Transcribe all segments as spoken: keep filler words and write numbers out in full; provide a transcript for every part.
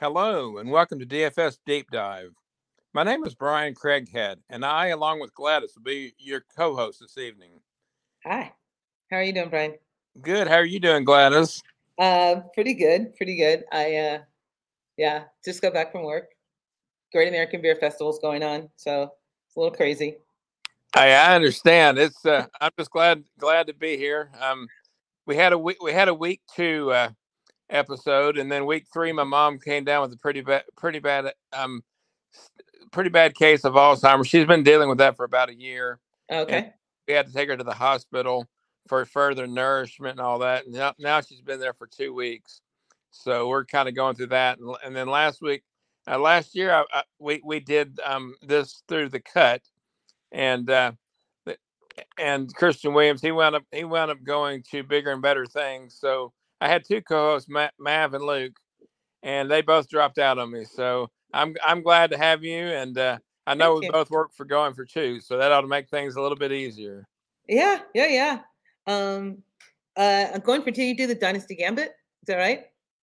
Hello, and welcome to D F S Deep Dive. My name is Brian Craighead, and I, along with Gladys, will be your co-host this evening. Hi. How are you doing, Brian? Good. How are you doing, Gladys? Uh, pretty good. Pretty good. I, uh, yeah, just got back from work. Great American Beer Festival's going on, so it's a little crazy. I, I understand. It's. Uh, I'm just glad glad to be here. Um, we had a week. We had a week two uh, episode, and then week three, my mom came down with a pretty bad, pretty bad, um, pretty bad case of Alzheimer's. She's been dealing with that for about a year. Okay. And we had to take her to the hospital for further nourishment and all that. And now, now she's been there for two weeks. So we're kind of going through that. And, and then last week, uh, last year, I, I, we, we did um, this through the cut. And, uh, and Christian Williams, he wound up, he wound up going to bigger and better things. So I had two co-hosts, Matt, Mav and Luke, and they both dropped out on me. So I'm, I'm glad to have you. And, uh, I know Thank we you. both work for Going for Two, so that ought to make things a little bit easier. Yeah, yeah, yeah. Um, uh, Going for Two, you do the Dynasty Gambit. Is that right?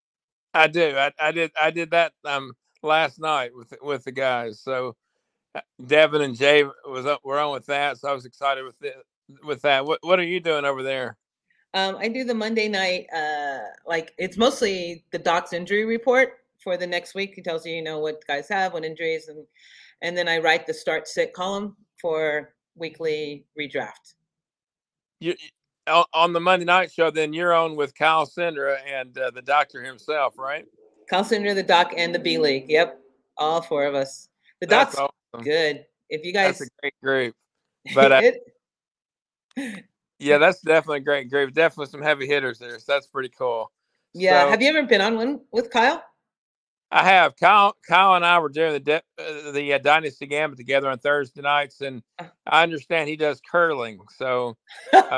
I do. I, I did. I did that um last night with with the guys. So Devin and Jay was up. We're on with that. So I was excited with it, with that. What What are you doing over there? Um, I do the Monday night. Uh, like it's mostly the doc's injury report for the next week. He tells you, you know, what guys have, what injuries, and and then I write the start sit column for weekly redraft. You on the Monday night show, then you're on with Kyle Sindra and uh, the doctor himself, right? Kyle Sindra, the doc, and the B League. Yep, all four of us. The That's doc's awesome. good. If you guys, that's a great group. But uh, it... yeah, that's definitely a great group. Definitely some heavy hitters there. So that's pretty cool. Yeah. So, have you ever been on one with Kyle? I have. Kyle, Kyle and I were doing the de- uh, the uh, Dynasty Gambit together on Thursday nights, and I understand he does curling. So uh,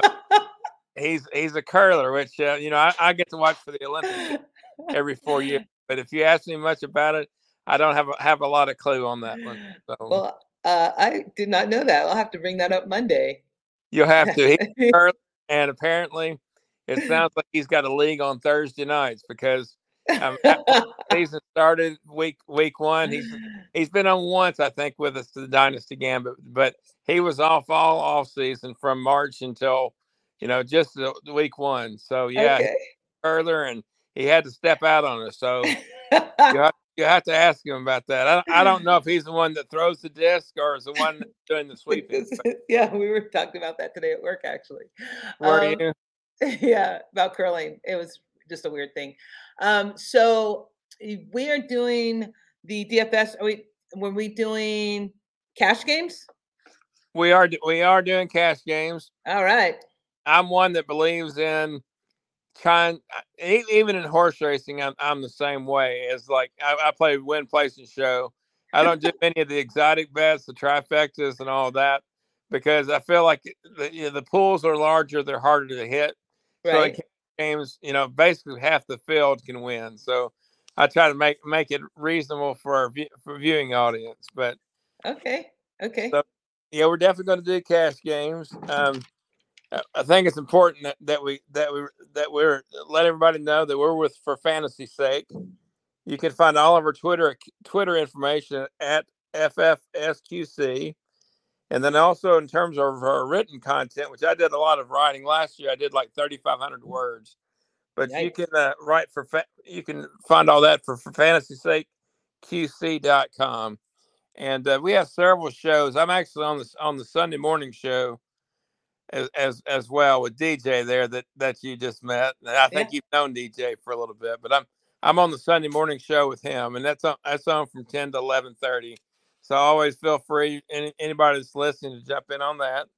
he's he's a curler, which uh, you know I, I get to watch for the Olympics every four years. But if you ask me much about it, I don't have a, have a lot of clue on that one. So. Well, uh, I did not know that. I'll have to bring that up Monday. You'll have to. He's curling, and apparently, it sounds like he's got a league on Thursday nights because. Um, season started week week one. He's he's been on once, I think, with us to the Dynasty Gambit, but he was off all off season from March until you know just the, the week one. So yeah, okay. further and he had to step out on us. So you have, you have to ask him about that. I, I don't know if he's the one that throws the disc or is the one doing the sweeping. Yeah, we were talking about that today at work, actually. Were um, you? Yeah, about curling. It was just a weird thing. Um, so we are doing the D F S. Are we were we doing cash games? We are we are doing cash games. All right. I'm one that believes in trying, even in horse racing. I'm I'm the same way. As like I, I play win, place, and show. I don't do any of the exotic bets, the trifectas, and all that because I feel like the you know, the pools are larger, they're harder to hit. Right. So in games, you know, basically half the field can win. So I try to make make it reasonable for our view, for viewing audience. But okay, okay, so, yeah, we're definitely going to do cash games. Um, I think it's important that, that we that we that we're let everybody know that we're with For Fantasy's Sake. You can find all of our Twitter Twitter information at F F S Q C. And then also in terms of our written content, which I did a lot of writing last year, I did like thirty-five hundred words. But Yikes. you can uh, write for fa- you can find all that for for fantasy sake Q C dot com. And uh, we have several shows. I'm actually on this on the Sunday morning show as as, as well with D J there that, that you just met. And I think yeah. you've known D J for a little bit, but I'm I'm on the Sunday morning show with him, and that's on that's on from ten to eleven thirty. So always feel free, any, anybody that's listening, to jump in on that.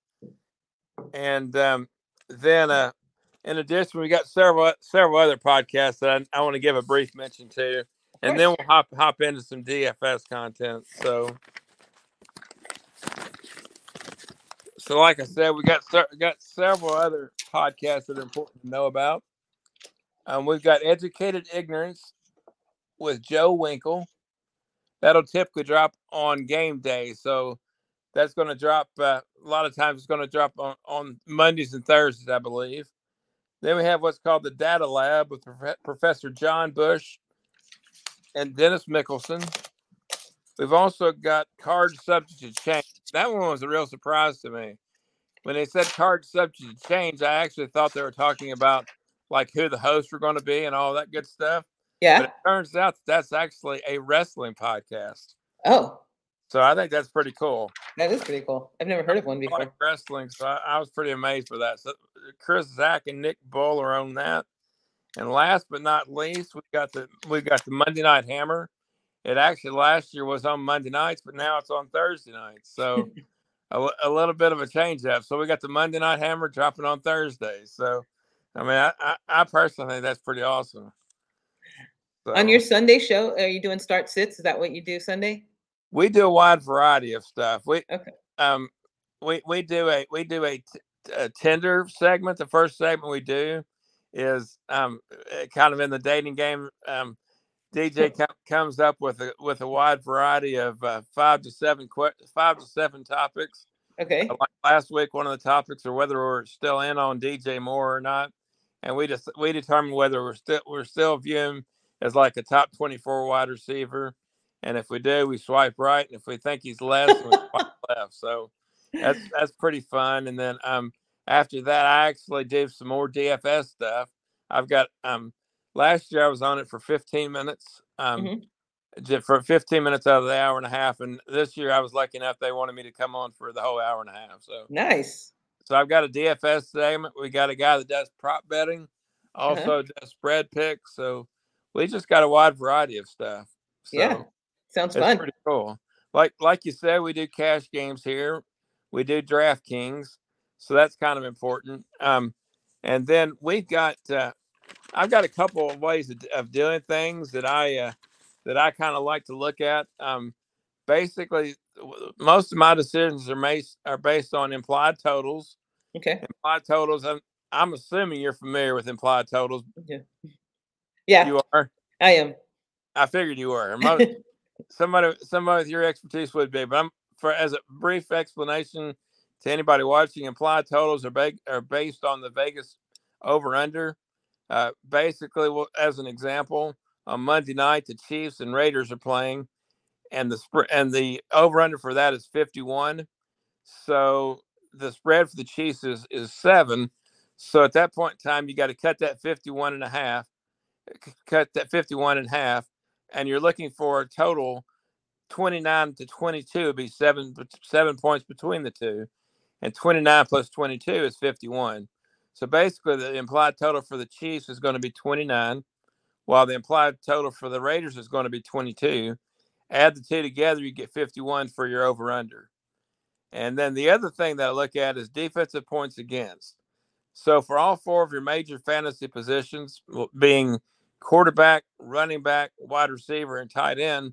And um, then, uh, in addition, we got several several other podcasts that I, I want to give a brief mention to, and then we'll hop hop into some D F S content. So, so like I said, we got got several other podcasts that are important to know about. Um, we've got Educated Ignorance with Joe Winkle. That'll typically drop on game day. So that's going to drop, uh, a lot of times it's going to drop on, on Mondays and Thursdays, I believe. Then we have what's called the Data Lab with Prof- Professor John Bush. and Dennis Mickelson. We've also got card subject to change. That one was a real surprise to me. When they said card subject to change, I actually thought they were talking about like who the hosts were going to be and all that good stuff. Yeah. But it turns out that that's actually a wrestling podcast. Oh. So I think that's pretty cool. That is pretty cool. I've never heard of one before. I like wrestling, so I, I was pretty amazed for that. So Chris, Zach, and Nick Bull are on that. And last but not least, we got the we got the Monday Night Hammer. It actually last year was on Monday nights, but now it's on Thursday nights. So a, a little bit of a change up. So we got the Monday Night Hammer dropping on Thursdays. So, I mean, I, I, I personally think that's pretty awesome. So, on your Sunday show, are you doing start sits? Is that what you do Sunday? We do a wide variety of stuff. We okay. Um, we we do a we do a, t- a Tinder segment. The first segment we do is um kind of in the dating game. Um, D J com- comes up with a with a wide variety of uh, five to seven que- five to seven topics. Okay. Uh, like last week, one of the topics are whether we're still in on D J Moore or not, and we just we determine whether we're still we're still viewing as like a top twenty-four wide receiver, and if we do, we swipe right, and if we think he's less, we swipe left. So that's that's pretty fun. And then um after that, I actually do some more D F S stuff. I've got um. Last year I was on it for fifteen minutes, um, mm-hmm. for fifteen minutes out of the hour and a half. And this year I was lucky enough they wanted me to come on for the whole hour and a half. So nice. So I've got a D F S segment. We got a guy that does prop betting, also uh-huh. does spread picks. So we just got a wide variety of stuff. So yeah, sounds it's fun. Pretty cool. Like like you said, we do cash games here. We do DraftKings, so that's kind of important. Um, and then we've got. Uh, I've got a couple of ways of, of doing things that I uh, that I kind of like to look at. Um, basically, most of my decisions are based are based on implied totals. Okay. Implied totals. I'm, I'm assuming you're familiar with implied totals. Yeah. Yeah. You are. I am. I figured you were. Most, somebody somebody with your expertise would be. But I'm for as a brief explanation to anybody watching, implied totals are ba- are based on the Vegas over under. Uh, basically, well, as an example, on Monday night, the Chiefs and Raiders are playing, and the sp- and the over/under for that is fifty-one. So the spread for the Chiefs is, is seven. So at that point in time, you got to cut that fifty-one and a half, cut that fifty-one and a half, and you're looking for a total twenty-nine to twenty-two would be seven seven points between the two, and twenty-nine plus twenty-two is fifty-one. So basically, the implied total for the Chiefs is going to be twenty-nine, while the implied total for the Raiders is going to be twenty-two. Add the two together, you get fifty-one for your over-under. And then the other thing that I look at is defensive points against. So for all four of your major fantasy positions, being quarterback, running back, wide receiver, and tight end,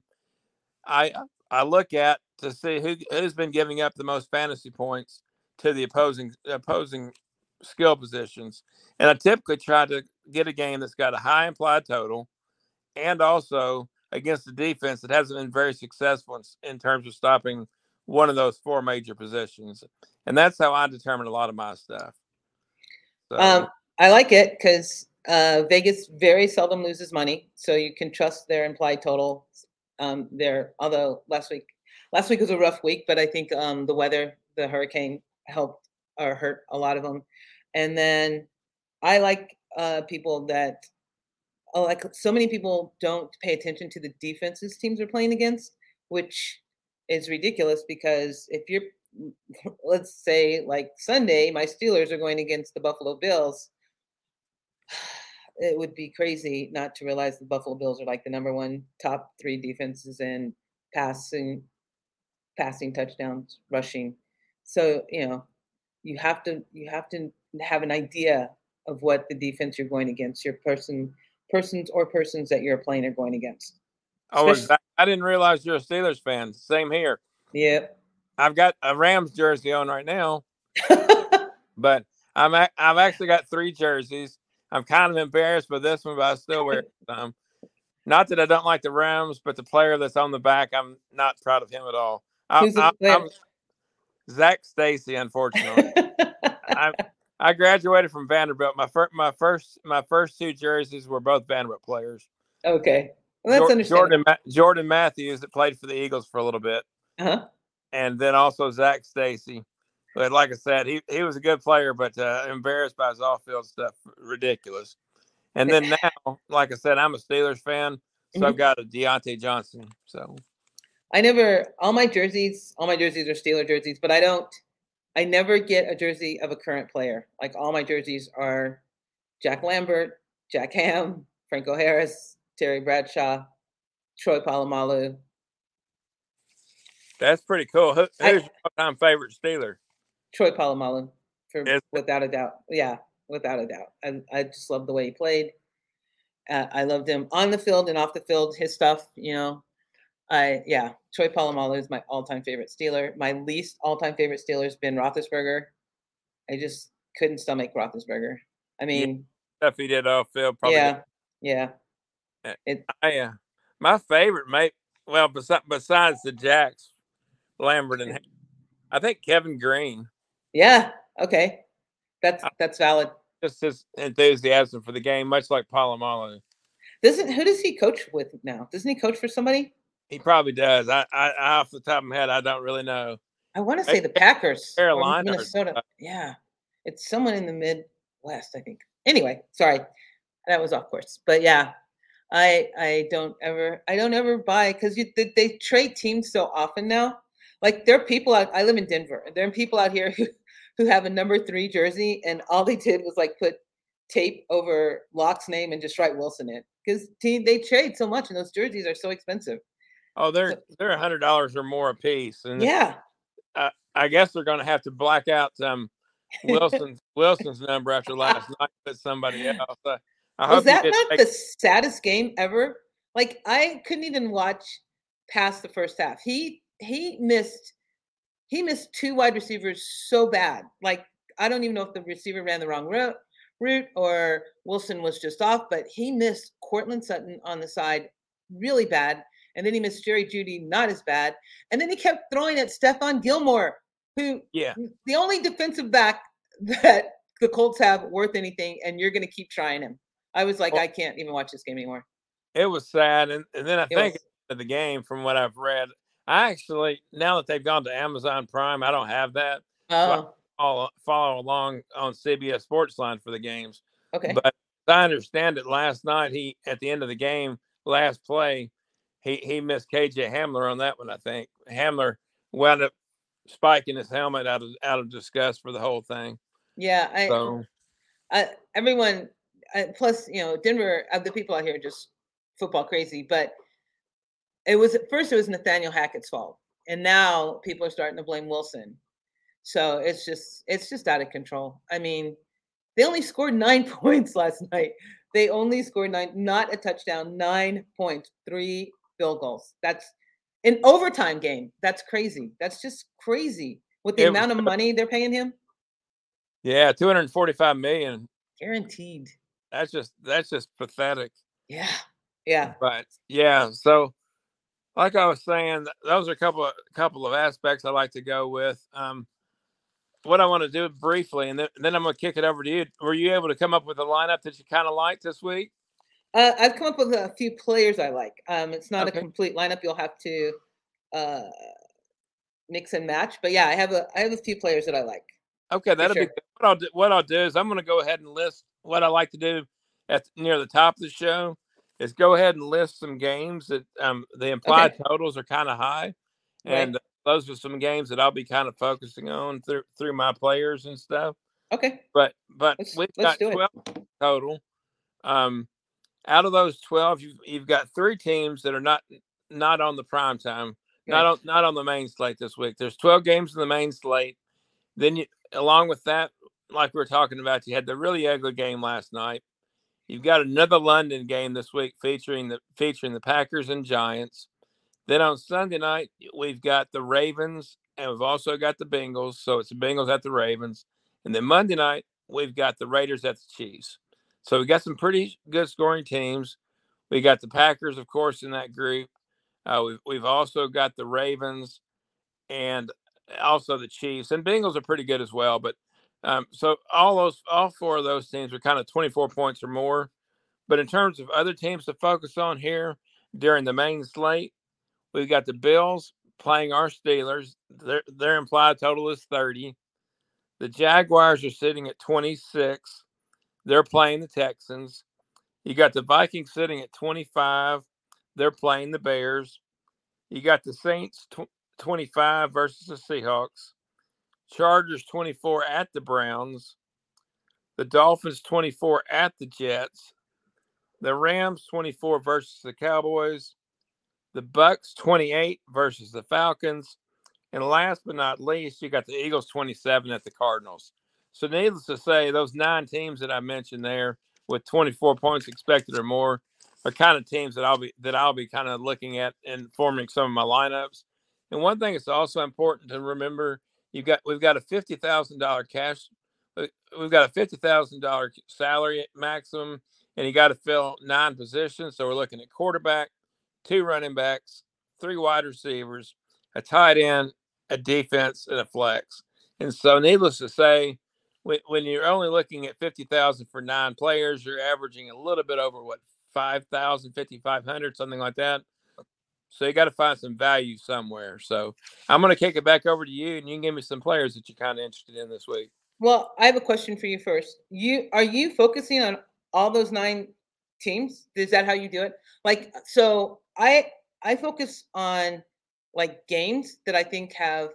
I I look at to see who who's been giving up the most fantasy points to the opposing opposing. skill positions, and I typically try to get a game that's got a high implied total and also against a defense that hasn't been very successful in, in terms of stopping one of those four major positions. And that's how I determine a lot of my stuff. So. Um, I like it because uh, Vegas very seldom loses money, so you can trust their implied total um, there. Although last week, last week was a rough week, but I think um, the weather, the hurricane helped or hurt a lot of them. And then I like uh, people that, oh, like so many people don't pay attention to the defenses teams are playing against, which is ridiculous because if you're, let's say like Sunday, my Steelers are going against the Buffalo Bills. It would be crazy not to realize the Buffalo Bills are like the number one top three defenses in passing, passing touchdowns, rushing. So, you know, you have to, you have to have an idea of what the defense you're going against, your person, persons or persons that you're playing are going against. Oh, Especially, I didn't realize you're a Steelers fan. Same here. Yeah. I've got a Rams jersey on right now, but I'm a, I've actually got three jerseys. I'm kind of embarrassed by this one, but I still wear it. Um, not that I don't like the Rams, but the player that's on the back, I'm not proud of him at all. I, Who's the I, player? I'm Zach Stacy, unfortunately. I I graduated from Vanderbilt. My first my first my first two jerseys were both Vanderbilt players. Okay. Well, that's Jor- understandable. Jordan Ma- Jordan Matthews that played for the Eagles for a little bit, Uh-huh. and then also Zach Stacy. But like I said, he, he was a good player, but uh, embarrassed by his off field stuff, ridiculous. And then now, like I said, I'm a Steelers fan, so I've Mhm. got a Deontay Johnson. So I never all my jerseys, all my jerseys are Steeler jerseys, but I don't I never get a jersey of a current player. Like all my jerseys are Jack Lambert, Jack Ham, Franco Harris, Terry Bradshaw, Troy Polamalu. that's pretty cool. Who, who's I your all-time favorite Steeler? Troy Polamalu for Is without a doubt. Yeah, without a doubt. I I just love the way he played. Uh, I loved him on the field and off the field. His stuff, you know. I yeah, Troy Polamalu is my all-time favorite Steeler. My least all-time favorite Steeler has been Roethlisberger. I just couldn't stomach Roethlisberger. I yeah, mean, stuff he did off field probably. yeah, yeah. Got, It I uh, my favorite, mate. Well, besides besides the Jacks, Lambert and I think Kevin Green. yeah, okay. That's I, that's valid. just his enthusiasm for the game, much like Polamalu. Doesn't who does he coach with now? Doesn't he coach for somebody? He probably does. I, I, off the top of my head, I don't really know. I want to say Maybe the Packers or Carolina. Minnesota. Or, Yeah. It's someone in the Midwest, I think. Anyway, sorry. That was off course. But yeah, I I don't ever I don't ever buy because they, they trade teams so often now. Like there are people out. I live in Denver. And there are people out here who who have a number three jersey, and all they did was like put tape over Locke's name and just write Wilson in because team they trade so much, and those jerseys are so expensive. oh, they're So, they're a hundred dollars or more a piece, and yeah. uh, I guess they're going to have to black out um, Wilson's Wilson's number after last night with somebody else. Uh, I Was hope he that did. not Take, the saddest game ever? Like I couldn't even watch past the first half. He he missed he missed two wide receivers so bad. Like I don't even know if the receiver ran the wrong route route or Wilson was just off, but he missed Cortland Sutton on the side really bad. And then he missed Jerry Judy, not as bad. And then he kept throwing at Stephon Gilmore, who yeah, the only defensive back that the Colts have worth anything, and you're going to keep trying him. I was like, well, I can't even watch this game anymore. it was sad, and, and then I It think was. of the game from what I've read, I actually now that they've gone to Amazon Prime, I don't have that, so I Oh, follow, follow along on C B S Sportsline for the games. okay. But as I understand it, last night he at the end of the game, last play, he he missed K J Hamler on that one. I think Hamler wound up spiking his helmet out of out of disgust for the whole thing. Yeah, I, So I everyone. I, plus, you know, Denver. Uh, the people out here are just football crazy. But it was at first it was Nathaniel Hackett's fault, and now people are starting to blame Wilson. So it's just it's just out of control. I mean, they only scored nine points last night. They only scored nine, not a touchdown, nine points, three field goals. That's an overtime game. That's crazy. That's just crazy with the it amount was, of money they're paying him. yeah, two hundred forty-five million. Guaranteed. That's just that's just pathetic. Yeah. Yeah. But yeah, so like I was saying, those are a couple of couple of aspects I like to go with. Um, what I want to do briefly, and then, then I'm going to kick it over to you. Were you able to come up with a lineup that you kind of liked this week? Uh, I've come up with a few players I like. Um, it's not Okay. a complete lineup. You'll have to uh, mix and match. But yeah, I have a I have a few players that I like. Okay, that'll sure. be good. What I'll do, what I'll do is I'm going to go ahead and list what I like to do at near the top of the show. Is go ahead and list some games that um, the implied Okay. totals are kind of high, Right. and those are some games that I'll be kind of focusing on through through my players and stuff. Okay. But but Let's we've let's got do it. twelve total. Um, out of those twelve, you've, you've got three teams that are not not on the prime time, not Right. on not on the main slate this week. There's twelve games in the main slate. Then you, along with that, like we were talking about, you had the really ugly game last night. You've got another London game this week featuring the featuring the Packers and Giants. Then on Sunday night, we've got the Ravens, and we've also got the Bengals. So it's the Bengals at the Ravens. And then Monday night, we've got the Raiders at the Chiefs. So we got some pretty good scoring teams. We got the Packers, of course, in that group. Uh, we've, we've also got the Ravens and also the Chiefs. And Bengals are pretty good as well. But um, so all those, all four of those teams are kind of twenty-four points or more. But in terms of other teams to focus on here, during the main slate. We've got the Bills playing our Steelers. Their, their implied total is thirty. The Jaguars are sitting at twenty-six. They're playing the Texans. You got the Vikings sitting at twenty-five. They're playing the Bears. You got the Saints tw- twenty-five versus the Seahawks. Chargers twenty-four at the Browns. The Dolphins twenty-four at the Jets. The Rams twenty-four versus the Cowboys. The Bucks twenty-eight versus the Falcons. And last but not least, you got the Eagles twenty-seven at the Cardinals. So needless to say, those nine teams that I mentioned there with twenty-four points expected or more are kind of teams that I'll be that I'll be kind of looking at and forming some of my lineups. And one thing that's also important to remember, you've got we've got a fifty thousand dollars cash, we've got a fifty thousand dollars salary maximum, and you got to fill nine positions. So we're looking at quarterback, two running backs, three wide receivers, a tight end, a defense, and a flex. And so, needless to say, when, when you're only looking at fifty thousand for nine players, you're averaging a little bit over what five thousand, fifty-five hundred, something like that. So you got to find some value somewhere. So I'm going to kick it back over to you, and you can give me some players that you're kind of interested in this week. Well, I have a question for you first. You are you focusing on all those nine teams? Is that how you do it? Like, so I I focus on like games that I think have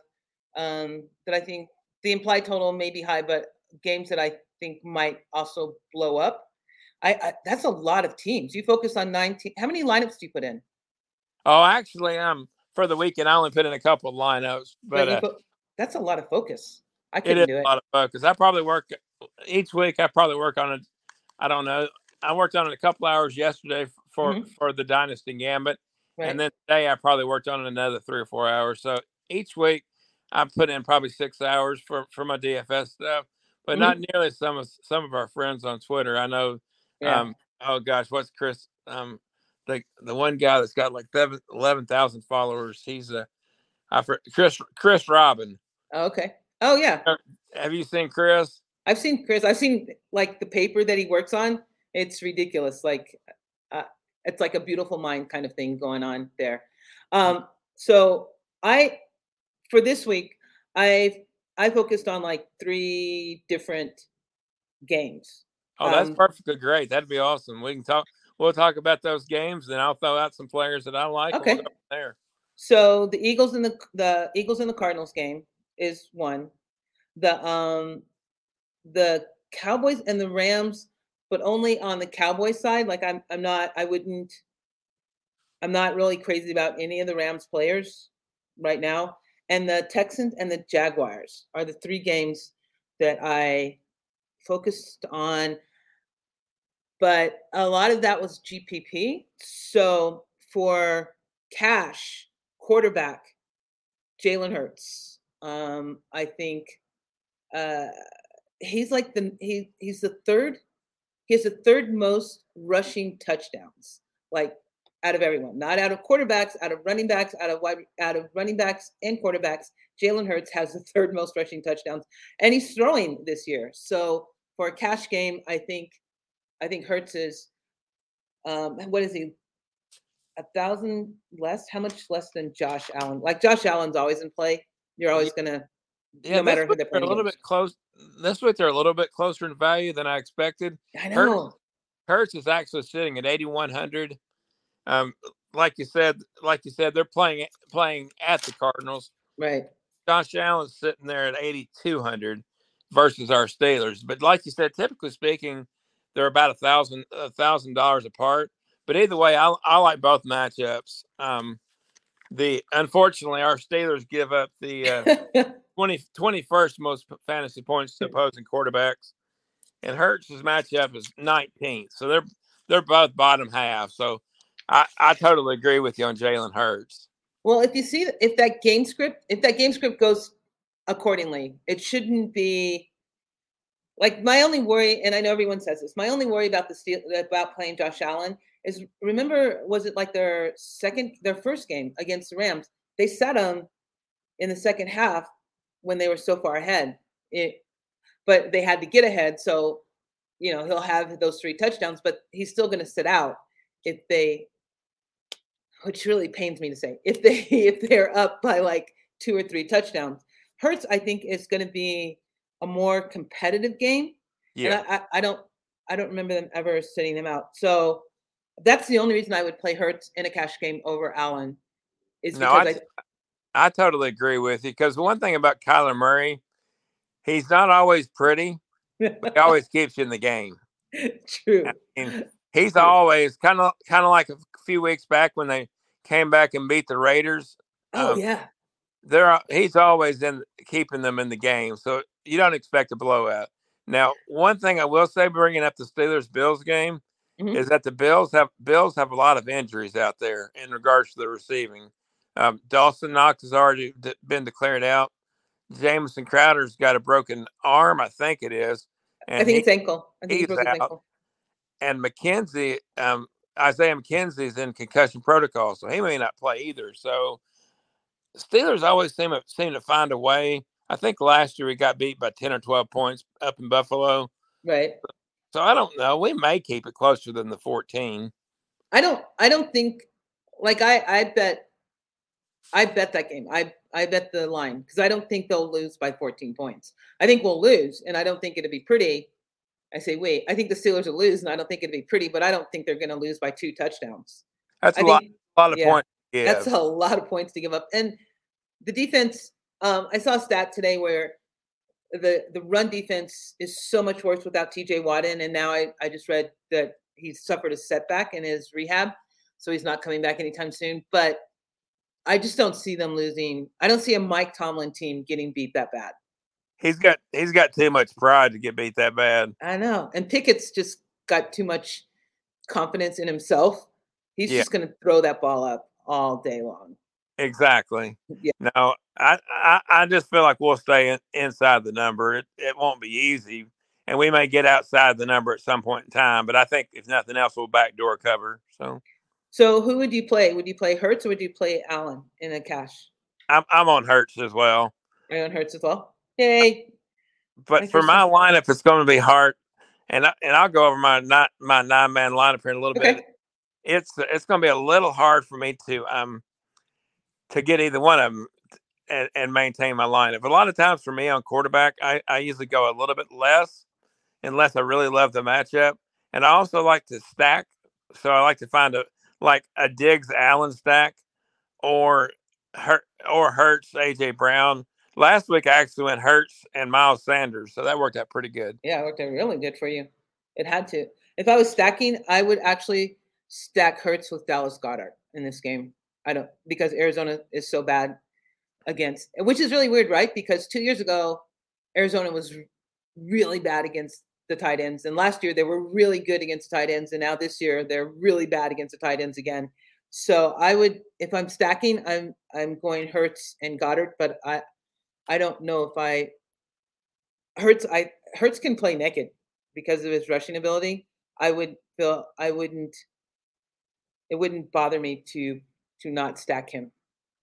um that I think the implied total may be high, but games that I think might also blow up. I, I that's a lot of teams. You focus on nine teams. How many lineups do you put in? Oh, actually, um, for the weekend, I only put in a couple of lineups, but, But you uh, fo- that's a lot of focus. I it couldn't is do it. a lot of focus. I probably work each week. I probably work on it. I don't know. I worked on it a couple hours yesterday for Mhm. for the Dynasty Gambit, Right. and then today I probably worked on it another three or four hours. So each week I put in probably six hours for for my D F S stuff, but not Mhm. nearly some of some of our friends on Twitter. I know. Yeah. Um, oh gosh, what's Chris? Um, the the one guy that's got like eleven thousand followers. He's a I for Chris Chris Robin. Oh, okay. Oh yeah. Have you seen Chris? I've seen Chris. I've seen like the paper that he works on. It's ridiculous. Like, uh, it's like a beautiful mind kind of thing going on there. Um, so I, for this week, I I focused on like three different games. Oh, that's Um, perfectly great. That'd be awesome. We can talk. We'll talk about those games, and I'll throw out some players that I like, and we'll go okay. from there. So the Eagles and the the Eagles and the Cardinals game is one. The um the Cowboys and the Rams, but only on the Cowboys side. Like I'm I'm not I wouldn't I'm not really crazy about any of the Rams players right now. And the Texans and the Jaguars are the three games that I focused on. But a lot of that was G P P. So for cash, quarterback, Jalen Hurts. Um, I think uh, he's like the he he's the third. He has the third most rushing touchdowns, like out of everyone, not out of quarterbacks, out of running backs, out of wide, out of running backs and quarterbacks. Jalen Hurts has the third most rushing touchdowns, and he's throwing this year. So for a cash game, I think I think Hurts is um, what is he? A thousand less? How much less than Josh Allen? Like Josh Allen's always in play. You're always gonna, Yeah, no this matter who week they're they're a playing little against. bit close. This week they're a little bit closer in value than I expected. I Hurts, know. Hurts is actually sitting at eighty-one hundred. Um, like you said, like you said, they're playing playing at the Cardinals. Right. Josh Allen's sitting there at eighty-two hundred versus our Steelers. But like you said, typically speaking, they're about a thousand a thousand dollars apart. But either way, I, I like both matchups. Um, the unfortunately, our Steelers give up the uh, twenty, twenty-first most fantasy points to opposing quarterbacks, and Hurts' matchup is nineteenth. So they're they're both bottom half. So I, I totally agree with you on Jalen Hurts. Well, if you see if that game script, if that game script goes accordingly, it shouldn't be like my only worry, and I know everyone says this. My only worry about the steel about playing Josh Allen is remember, was it like their second, their first game against the Rams? They set him in the second half when they were so far ahead. It, but they had to get ahead, so you know he'll have those three touchdowns, but he's still going to sit out if they which really pains me to say, if they if they're up by like two or three touchdowns. Hurts, I think, is going to be a more competitive game, and Yeah. I, I I don't I don't remember them ever sitting them out. So that's the only reason I would play Hurts in a cash game over Allen is No, because I I I totally agree with you because one thing about Kyler Murray, he's not always pretty, but he always keeps you in the game. I true mean, he's true. always kind of kind of like a few weeks back when they came back and beat the Raiders. Oh Um, yeah, they're he's always in keeping them in the game, so you don't expect a blowout. Now, one thing I will say, bringing up the Steelers Bills game, hmm is that the Bills have Bills have a lot of injuries out there in regards to the receiving. Um, Dawson Knox has already d- been declared out. Jamison Crowder's got a broken arm, I think it is, I and think he it's ankle. I think he he's broke his out. ankle. And McKenzie, um, Isaiah McKenzie's in concussion protocol, so he may not play either. So Steelers always seem to, seem to find a way. I think last year we got beat by ten or twelve points up in Buffalo. Right. So I don't know. We may keep it closer than the fourteen. I don't I don't think like I I bet I bet that game. I I bet the line because I don't think they'll lose by fourteen points. I think we'll lose, and I don't think it'll be pretty. I say, wait, I think the Steelers will lose, and I don't think it'll be pretty, but I don't think they're going to lose by two touchdowns. That's I a lot, think, a lot of yeah, points to that's give. a lot of points to give up. And the defense, um, I saw a stat today where the the run defense is so much worse without T J Watt in, and now I I just read that he's suffered a setback in his rehab, so he's not coming back anytime soon. But I just don't see them losing. I don't see a Mike Tomlin team getting beat that bad. He's got he's got too much pride to get beat that bad. I know. And Pickett's just got too much confidence in himself. He's Yeah, just going to throw that ball up all day long. exactly. Yeah. No, I I, I just feel like we'll stay in, inside the number. It it won't be easy, and we may get outside the number at some point in time. But I think if nothing else, we'll backdoor cover. So So who would you play? Would you play Hurts or would you play Allen in a cash? I'm I'm on Hurts as well. Are you on Hurts as well? Yay. But My for first my one. lineup, it's going to be hard, and I, and I'll go over my not my nine man lineup here in a little bit. Okay. It's it's going to be a little hard for me to um to get either one of them and, and maintain my lineup. A lot of times for me on quarterback, I, I usually go a little bit less unless I really love the matchup, and I also like to stack. So I like to find a like a Diggs Allen stack or Hurt or Hurts A J Brown. Last week I actually went Hurts and Miles Sanders, so that worked out pretty good. Yeah, it worked out really good for you. It had to. If I was stacking, I would actually stack Hurts with Dallas Goddard in this game. I don't because Arizona is so bad against, which is really weird, right? Because two years ago, Arizona was really bad against the tight ends, and last year they were really good against the tight ends, and now this year they're really bad against the tight ends again. So I would, if I'm stacking, I'm I'm going Hurts and Goddard, but I I don't know if I Hurts I Hurts can play naked because of his rushing ability. I would feel I wouldn't it wouldn't bother me to to not stack him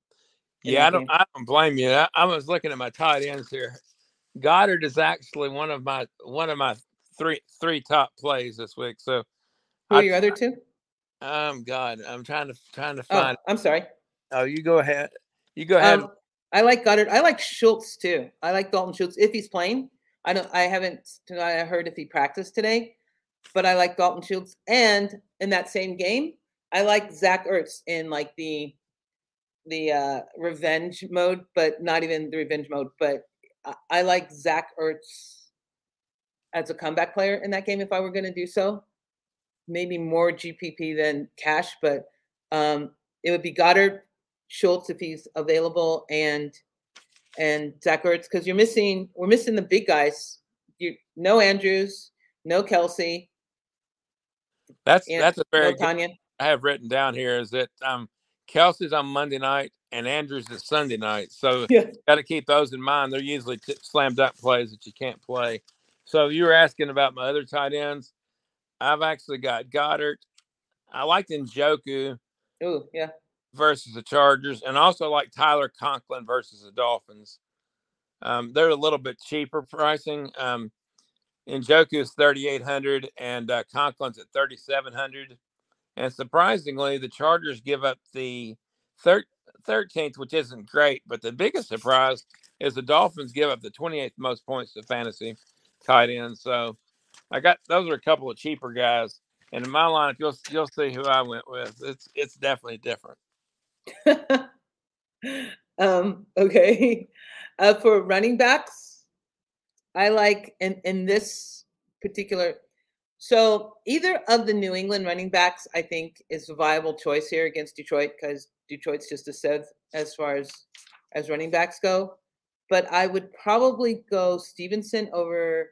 in Yeah, I that don't game. I don't blame you. I, I was looking at my tight ends here. Goddard is actually one of my one of my three three top plays this week. So Who are I your other two? um God, I'm trying to trying to Oh, find. I'm sorry. Oh, you go ahead. You go ahead. Um, I like Goddard. I like Schultz too. I like Dalton Schultz if he's playing. I don't. I haven't. I heard if he practiced today, but I like Dalton Schultz. And in that same game, I like Zach Ertz in like the the uh, revenge mode, but not even the revenge mode. But I, I like Zach Ertz as a comeback player in that game if I were going to do so. Maybe more G P P than cash, but um, it would be Goddard, Schultz if he's available, and and Zach Ertz because you're missing. We're missing the big guys. You no Andrews, no Kelsey, That's and that's a no very good Tanya. I have written down here is that um Kelsey's on Monday night and Andrews is Sunday night. So Yeah. got to keep those in mind. They're usually t- slam dunk plays that you can't play. So you were asking about my other tight ends. I've actually got Goddard. I liked Njoku Oh yeah. versus the Chargers, and also like Tyler Conklin versus the Dolphins. Um, they're a little bit cheaper pricing. Um, Njoku is thirty eight hundred, and uh, Conklin's at thirty seven hundred. And surprisingly, the Chargers give up the thir- thirteenth, which isn't great. But the biggest surprise is the Dolphins give up the twenty-eighth most points to fantasy tight ends. So I got those are a couple of cheaper guys. And in my lineup, you'll you'll see who I went with. It's it's definitely different. um, okay. Uh, for running backs, I like in, in this particular. So either of the New England running backs, I think, is a viable choice here against Detroit because Detroit's just a sev as far as as running backs go. But I would probably go Stevenson over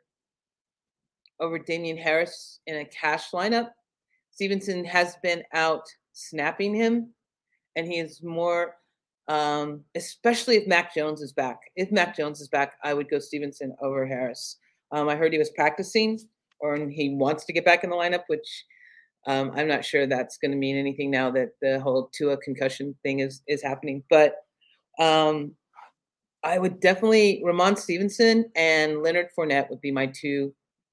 over Damian Harris in a cash lineup. Stevenson has been out snapping him, and he is more, um, especially if Mac Jones is back. If Mac Jones is back, I would go Stevenson over Harris. Um, I heard he was practicing, or he wants to get back in the lineup, which um, I'm not sure that's going to mean anything now that the whole Tua concussion thing is is happening. But um, I would definitely Ramon Stevenson and Leonard Fournette would be my two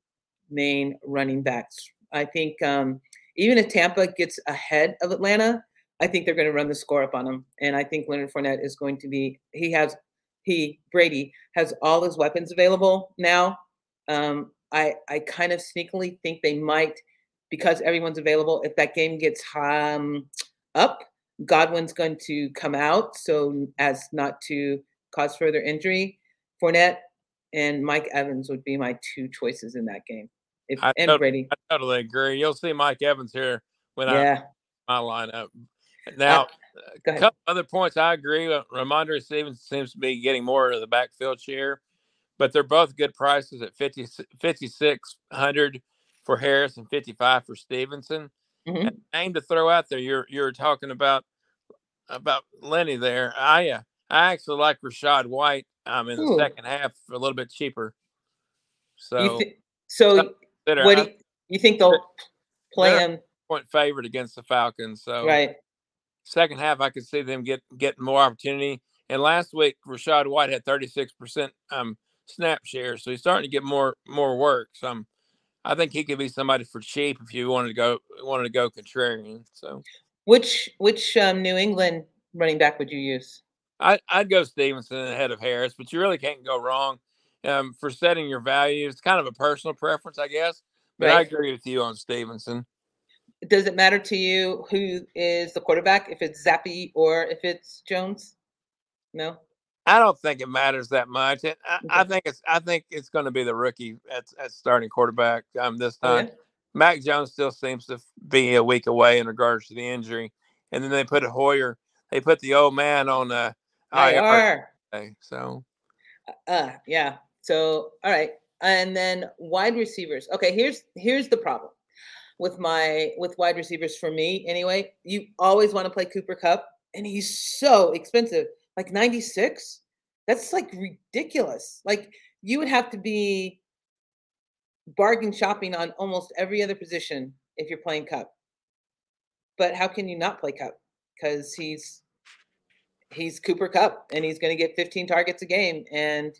main running backs. I think um, even if Tampa gets ahead of Atlanta, I think they're going to run the score up on them. And I think Leonard Fournette is going to be, he has, he, Brady, has all his weapons available now. Um, I, I kind of sneakily think they might, because everyone's available, if that game gets um, up, Godwin's going to come out so as not to cause further injury. Fournette and Mike Evans would be my two choices in that game. If, I, and totally, Brady. I totally agree. You'll see Mike Evans here when yeah. I my lineup. Now, uh, a couple other points I agree with. Ramondre Stevenson seems to be getting more of the backfield share, but they're both good prices at fifty, fifty-six hundred for Harris and fifty-five for Stevenson. Mm-hmm. And name to throw out there, you're you're talking about about Lenny there. I uh, I actually like Rachaad White um, in the Ooh. second half for a little bit cheaper. So, th- so what do you, you think they'll play him? Point favorite against the Falcons. So, right. Second half, I could see them get get more opportunity. And last week, Rachaad White had thirty-six percent um, snap share, so he's starting to get more more work. So, um, I think he could be somebody for cheap if you wanted to go wanted to go contrarian. So, which which um, New England running back would you use? I, I'd go Stevenson ahead of Harris, but you really can't go wrong um, for setting your value. It's kind of a personal preference, I guess, but right. I agree with you on Stevenson. Does it matter to you who is the quarterback, if it's Zappe or if it's Jones? No, I don't think it matters that much. It, I, okay. I think it's I think it's going to be the rookie at, at starting quarterback um, this time. Okay. Mac Jones still seems to be a week away in regards to the injury, and then they put a Hoyer. They put the old man on uh, I R. Today, so, uh, yeah. So, all right, and then wide receivers. Okay, here's here's the problem. With my with wide receivers for me anyway, you always want to play Cooper Kupp, and he's so expensive, like ninety-six. That's like ridiculous. Like you would have to be bargain shopping on almost every other position if you're playing Kupp. But how can you not play Kupp? Because he's he's Cooper Kupp, and he's going to get fifteen targets a game, and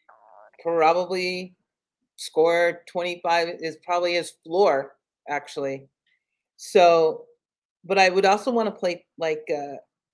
probably score twenty-five is probably his floor. Actually, so, but I would also want to play like uh,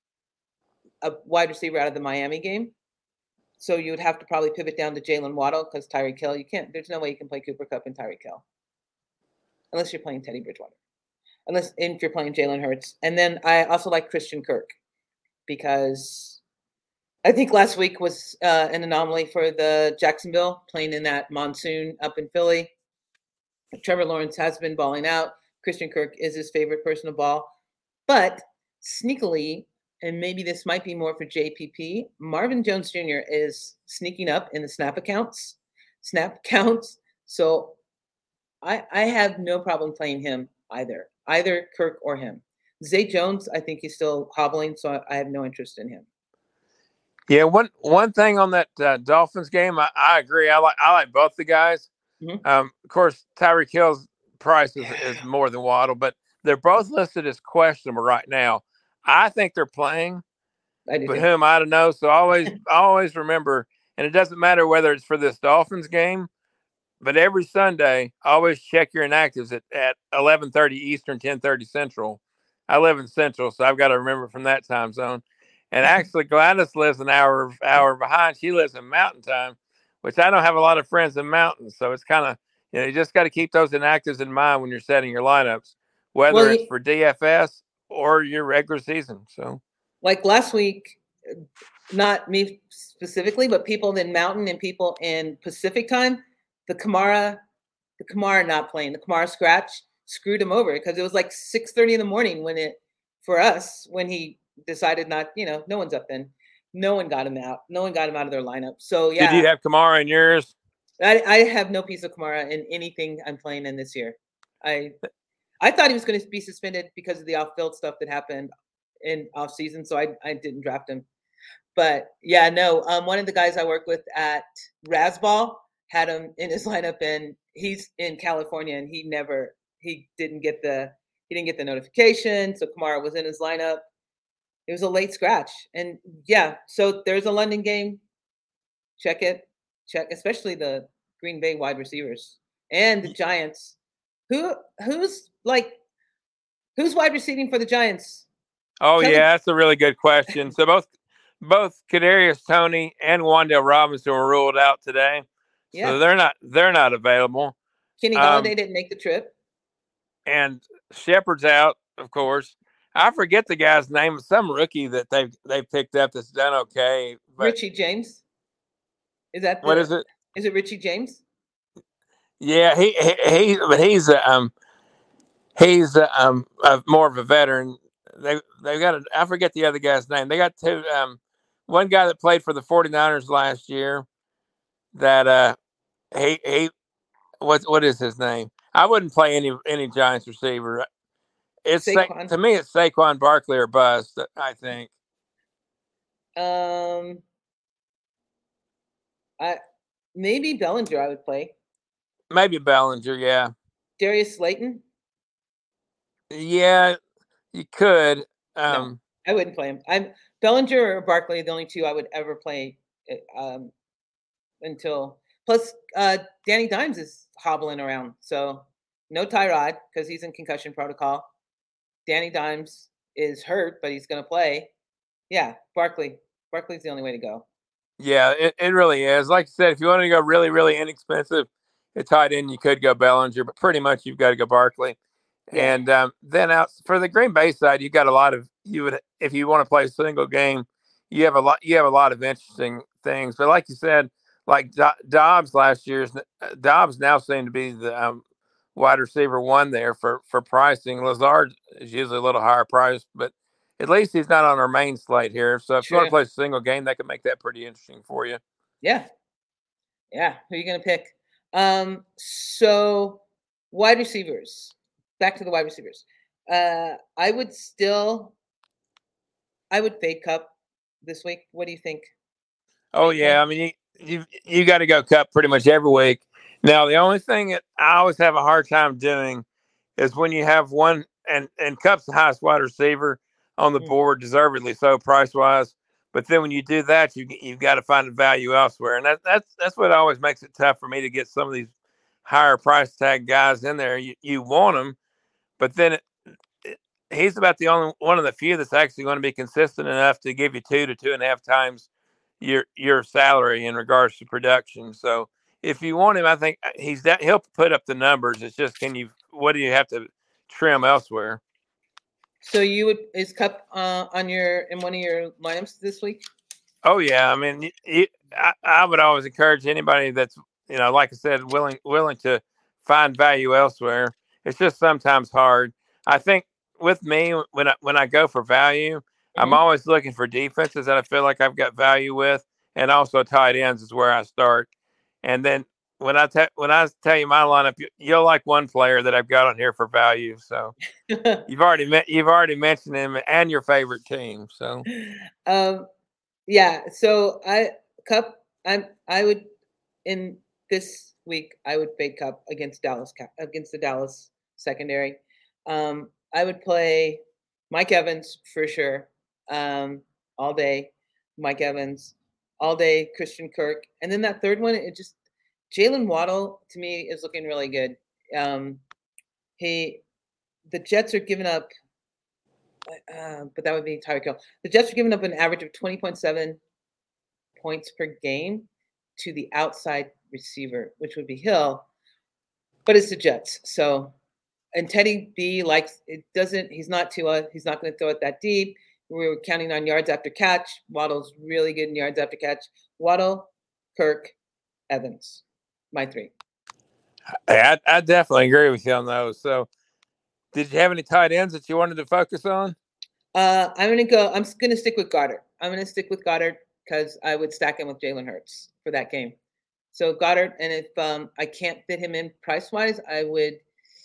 a wide receiver out of the Miami game. So you would have to probably pivot down to Jalen Waddle because Tyreek Hill, you can't. There's no way you can play Cooper Kupp and Tyreek Hill, unless you're playing Teddy Bridgewater, unless if you're playing Jalen Hurts. And then I also like Christian Kirk because I think last week was uh, an anomaly for the Jacksonville playing in that monsoon up in Philly. Trevor Lawrence has been balling out. Christian Kirk is his favorite person to ball. But sneakily, and maybe this might be more for J P P, Marvin Jones Junior is sneaking up in the snap accounts, snap counts. So I, I have no problem playing him either, either Kirk or him. Zay Jones, I think he's still hobbling, so I have no interest in him. Yeah, one one thing on that uh, Dolphins game, I, I agree. I like I like both the guys. Mm-hmm. Um, of course, Tyreek Hill's price is, is more than Waddle, but they're both listed as questionable right now. I think they're playing, but think. whom I don't know. So always, always remember, and it doesn't matter whether it's for this Dolphins game, but every Sunday, always check your inactives at, at eleven thirty Eastern, ten thirty Central, I live in Central, so I've got to remember from that time zone. And actually, Gladys lives an hour hour behind. She lives in Mountain Time, which I don't have a lot of friends in mountains. So it's kind of, you know, you just got to keep those inactives in mind when you're setting your lineups, whether Well, it's you- for D F S or your regular season. So like last week, not me specifically, but people in Mountain and people in Pacific time, the Kamara, the Kamara not playing, the Kamara scratch screwed him over because it was like six thirty in the morning when it, for us, when he decided not, you know, no one's up then. No one got him out. No one got him out of their lineup. So yeah. did you have Kamara in yours? I, I have no piece of Kamara in anything I'm playing in this year. I I thought he was going to be suspended because of the off-field stuff that happened in off season, so I, I didn't draft him. But yeah, no. Um, one of the guys I work with at Rasball had him in his lineup, and he's in California, and he never he didn't get the he didn't get the notification. So Kamara was in his lineup. It was a late scratch, and yeah. So there's a London game. Check it, check, especially the Green Bay wide receivers and the Giants. Who who's like who's wide receiving for the Giants? Oh Tell yeah, me- that's a really good question. So both both Kadarius Toney and Wandale Robinson were ruled out today, Yeah, so they're not they're not available. Kenny Um, Galladay didn't make the trip. and Shepard's out, of course. I forget the guy's name. Some rookie that they've they've picked up that's done okay. But Richie James. Is that the, what is it? Is it Richie James? Yeah, he he, he but he's a, um he's a, um a, more of a veteran. They they've got a, I forget the other guy's name. They got two um one guy that played for the 49ers last year that uh he he what what is his name? I wouldn't play any any Giants receiver. It's Sa- Saquon. to me it's Saquon Barkley or bust, I think. Um, I maybe Bellinger. I would play Maybe Bellinger, yeah. Darius Slayton. Yeah, you could. No, Um I wouldn't play him. I'm Bellinger or Barkley, the only two I would ever play. Um, until plus uh, Danny Dimes is hobbling around, so no Tyrod because he's in concussion protocol. Danny Dimes is hurt, but he's going to play. Yeah, Barkley. Barkley's the only way to go. Yeah, it, it really is. Like you said, if you want to go really, really inexpensive, it's tight end, you could go Bellinger, but pretty much you've got to go Barkley. Yeah. And um, then out for the Green Bay side, you've got a lot of you would if you want to play a single game, you have a lot you have a lot of interesting things. But like you said, like Do- Dobbs last year's Dobbs now seemed to be the um, wide receiver one there for for pricing. Lazard is usually a little higher priced, but at least he's not on our main slate here. So if you want to True. play a single game, that could make that pretty interesting for you. Yeah. Yeah. Who are you going to pick? Um, so wide receivers. Back to the wide receivers. Uh, I would still, I would fade Cup this week. What do you think? Oh yeah, I mean you you, you got to go Cup pretty much every week. Now the only thing that I always have a hard time doing is when you have one and and Cup's the highest wide receiver on the Mm. board, deservedly so price wise. But then when you do that, you you've got to find the value elsewhere, and that, that's that's what always makes it tough for me to get some of these higher price tag guys in there. You you want them, but then it, it, he's about the only one of the few that's actually going to be consistent enough to give you two to two and a half times your your salary in regards to production. So if you want him, I think he's that he'll put up the numbers. It's just can you what do you have to trim elsewhere? So you would is Cup uh, on your in one of your lineups this week? Oh yeah, I mean, you, I, I would always encourage anybody that's you know, like I said, willing willing to find value elsewhere. It's just sometimes hard. I think with me when I when I go for value, I'm Mhm. always looking for defenses that I feel like I've got value with, and also tight ends is where I start. And then when I te- when I tell you my lineup, you, you'll like one player that I've got on here for value. So you've already met you've already mentioned him and your favorite team. So um, yeah. So I Cup. I'm. I would in this week. I would fade Cup against Dallas against the Dallas secondary. Um, I would play Mike Evans for sure. Um, all day, Mike Evans. All day, Christian Kirk. And then that third one, it just Jalen Waddle to me is looking really good. Um, he, the Jets are giving up uh, but that would be Tyreek Hill. The Jets are giving up an average of twenty point seven points per game to the outside receiver, which would be Hill, but it's the Jets. So, and Teddy B likes it. Doesn't he's not too uh, he's not going to throw it that deep. We were counting on yards after catch. Waddle's really good in yards after catch. Waddle, Kirk, Evans, my three. I, I definitely agree with you on those. So, did you have any tight ends that you wanted to focus on? Uh, I'm going to go. I'm going to stick with Goddard. I'm going to stick with Goddard because I would stack him with Jalen Hurts for that game. So Goddard, and if um, I can't fit him in price wise, I would.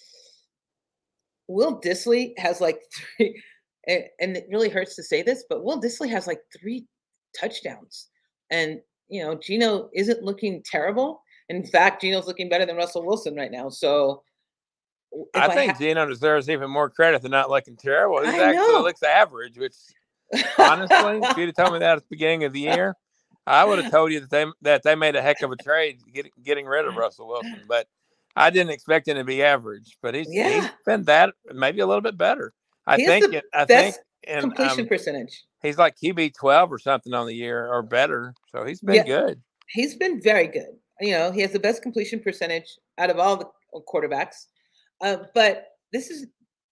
Will Dissly has like three, and, and it really hurts to say this, but Will Dissly has like three touchdowns, and you know Geno isn't looking terrible. In fact, Geno's looking better than Russell Wilson right now. So I, I think ha- Geno deserves even more credit than not looking terrible. He I actually know. looks average, which honestly, if you'd have told me that at the beginning of the year, I would have told you that they that they made a heck of a trade getting getting rid of Russell Wilson. But I didn't expect him to be average. But he's, yeah. he's been that, maybe a little bit better. I he think it, I best think in, completion um, percentage. He's like Q B twelve or something on the year or better. So he's been yeah. good. He's been very good. You know, he has the best completion percentage out of all the quarterbacks. Uh, but this is,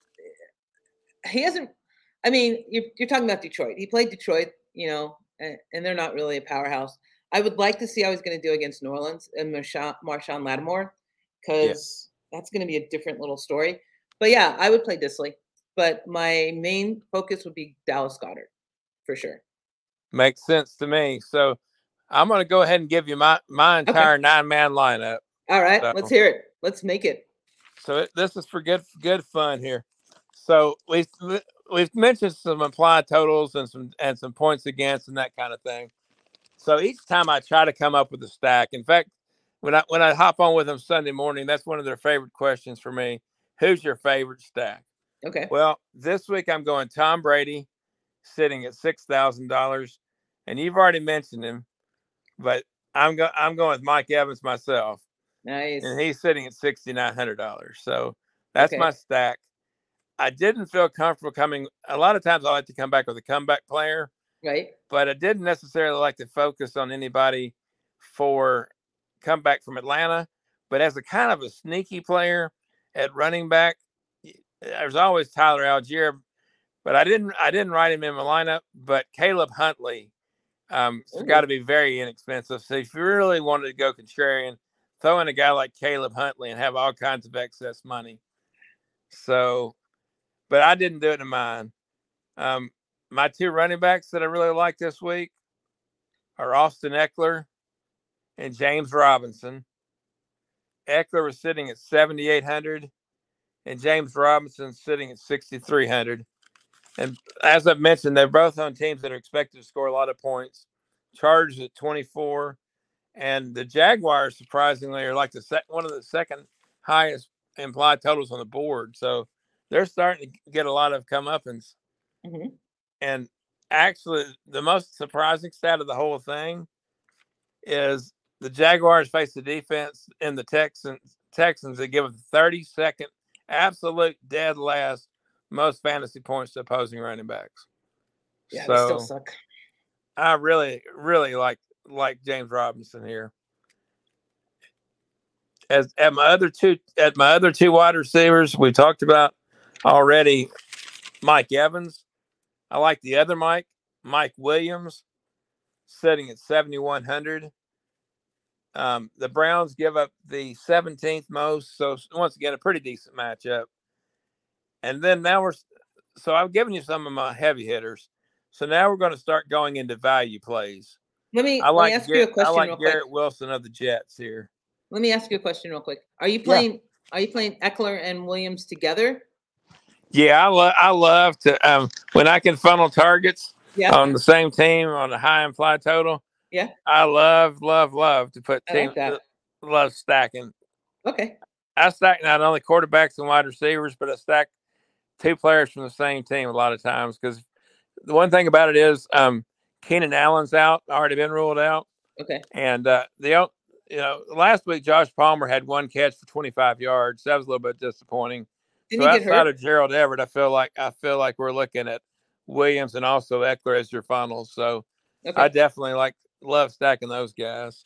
he hasn't, I mean, you're, you're talking about Detroit. He played Detroit, you know, and, and they're not really a powerhouse. I would like to see how he's going to do against New Orleans and Marshawn, Marshawn Lattimore, because yeah. that's going to be a different little story. But yeah, I would play Dissly. But my main focus would be Dallas Goedert, for sure. Makes sense to me. So I'm going to go ahead and give you my, my entire okay. nine-man lineup. All right, so, let's hear it. Let's make it. So it, this is for good good fun here. So we've we've mentioned some implied totals and some and some points against and that kind of thing. So each time I try to come up with a stack. In fact, when I when I hop on with them Sunday morning, that's one of their favorite questions for me. Who's your favorite stack? Okay. Well, this week I'm going Tom Brady, sitting at six thousand dollars, and you've already mentioned him, but I'm go I'm going with Mike Evans myself. Nice. And he's sitting at sixty-nine hundred dollars. So that's okay. my stack. I didn't feel comfortable coming. A lot of times I like to come back with a comeback player. Right. But I didn't necessarily like to focus on anybody for comeback from Atlanta. But as a kind of a sneaky player at running back, there's always Tyler Algier. But I didn't I didn't write him in my lineup. But Caleb Huntley um, has got to be very inexpensive. So if you really wanted to go contrarian, throw in a guy like Caleb Huntley and have all kinds of excess money. So, but I didn't do it in mine. Um, my two running backs that I really like this week are Austin Eckler and James Robinson. Eckler was sitting at seventy-eight hundred and James Robinson sitting at sixty-three hundred. And as I've mentioned, they're both on teams that are expected to score a lot of points. Chargers at twenty-four. And the Jaguars, surprisingly, are like the sec- one of the second highest implied totals on the board. So they're starting to get a lot of comeuppance. Mm-hmm. And actually, the most surprising stat of the whole thing is the Jaguars face the defense in the Texans, Texans that give a thirty-second absolute dead last most fantasy points to opposing running backs. Yeah, so they still suck. I really, really like like James Robinson here. As at my other two at my other two wide receivers, we talked about already Mike Evans. I like the other Mike, Mike Williams, sitting at seventy-one hundred. Um, the Browns give up the seventeenth most, so once again, a pretty decent matchup. And then now we're so I've given you some of my heavy hitters. So now we're going to start going into value plays. Let me, I like let me ask Garrett, you a question I like real Garrett quick. Wilson of the Jets here. Let me ask you a question real quick. Are you playing? Yeah. Are you playing Eckler and Williams together? Yeah, I love. I love to um, when I can funnel targets yeah. on the same team on a high implied total. Yeah, I love, love, love to put team. I like that. Love stacking. Okay. I stack not only quarterbacks and wide receivers, but I stack two players from the same team a lot of times because the one thing about it is um, Keenan Allen's out, already been ruled out. Okay. And uh, the you know last week Josh Palmer had one catch for twenty-five yards. That was a little bit disappointing. Didn't so he get outside hurt? of Gerald Everett, I feel like I feel like we're looking at Williams and also Eckler as your funnels. So I Okay. definitely like love stacking those guys.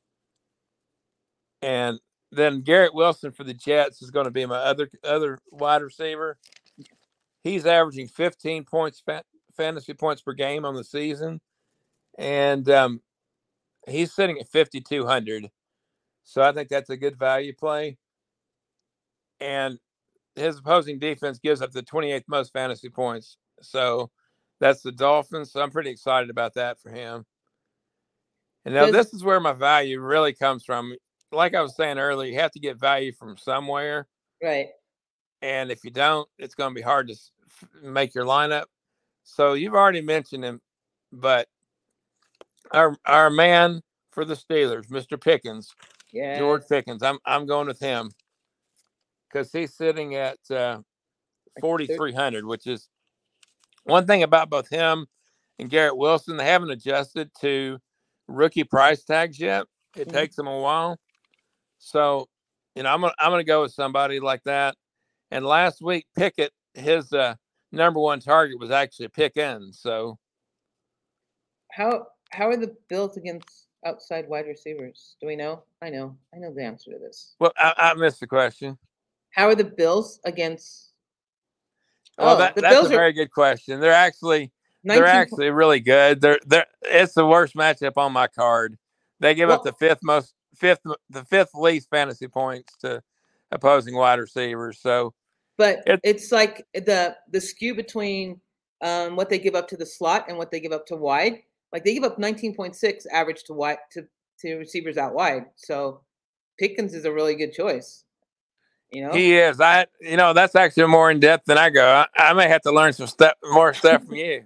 And then Garrett Wilson for the Jets is going to be my other other wide receiver. He's averaging fifteen points fa- fantasy points per game on the season, and um, he's sitting at fifty-two hundred. So I think that's a good value play. And his opposing defense gives up the twenty-eighth most fantasy points. So that's the Dolphins. So I'm pretty excited about that for him. And now Does this is where my value really comes from. Like I was saying earlier, you have to get value from somewhere. right. And if you don't, it's going to be hard to make your lineup. So you've already mentioned him, but our our man for the Steelers, Mister Pickens, Yeah. George Pickens, I'm I'm going with him because he's sitting at uh, forty-three hundred, which is one thing about both him and Garrett Wilson. They haven't adjusted to rookie price tags yet. It Mhm. takes them a while. So, you know, I'm gonna I'm gonna go with somebody like that. And last week, Pickett, his uh, number one target was actually Pickens. So How how are the Bills against outside wide receivers? Do we know? I know. I know the answer to this. Well, I, I missed the question. How are the Bills against? Well, Oh, that the that's a Bills are very good question. They're actually they're nineteen. actually really good. They're they're it's the worst matchup on my card. They give up the Well, fifth most fifth the fifth least fantasy points to opposing wide receivers. So but it it's like the the skew between um, what they give up to the slot and what they give up to wide. Like they give up nineteen point six average to wide to to receivers out wide. So Pickens is a really good choice. You know. he is. I you know that's actually more in depth than I go. I, I may have to learn some stuff more stuff from you.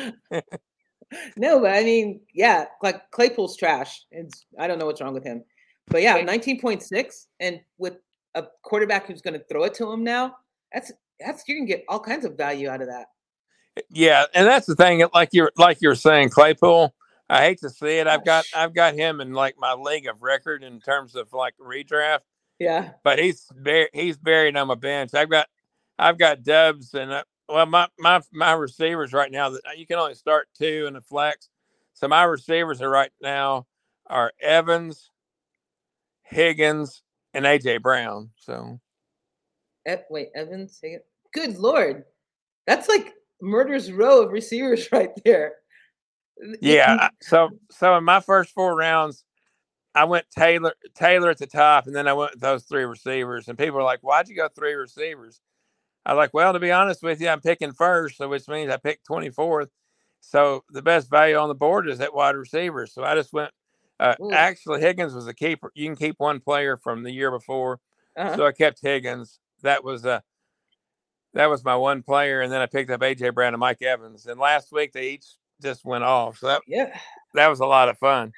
No, but I mean, yeah, like Claypool's trash. It's I don't know what's wrong with him. But yeah, nineteen point six and with a quarterback who's going to throw it to him now, that's that's you can get all kinds of value out of that. Yeah, and that's the thing. Like you're like you're saying, Claypool. I hate to see it. I've got Gosh. I've got him in like my league of record in terms of like redraft, Yeah. but he's bur- he's buried on my bench. I've got I've got Dubs and uh, well my my my receivers right now that you can only start two in the flex. So my receivers are right now are Evans, Higgins, and A J Brown. So E- wait, Evans. Higgins- Good Lord. That's like murder's row of receivers right there. yeah, I- so so in my first four rounds, I went Taylor Taylor at the top, and then I went with those three receivers. And people are like, "Why'd you go three receivers?" I was like, "Well, to be honest with you, I'm picking first, so which means I picked twenty-fourth. So the best value on the board is at wide receiver. So I just went. Uh, Oof. actually, Higgins was a keeper. You can keep one player from the year before, Uh-huh. so I kept Higgins. That was a that was my one player, and then I picked up A J Brown and Mike Evans. And last week they each just went off. So that Yeah. that was a lot of fun.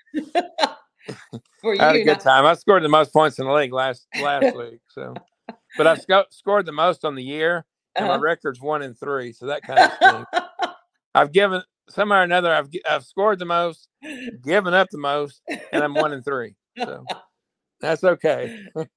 For I had a you, good not time. I scored the most points in the league last last week. So, but I've sco- scored the most on the year, and my uh-huh. record's one and three. So that kind of stinks. I've given somehow or another. I've gi- I've scored the most, given up the most, and I'm one and three. So that's okay.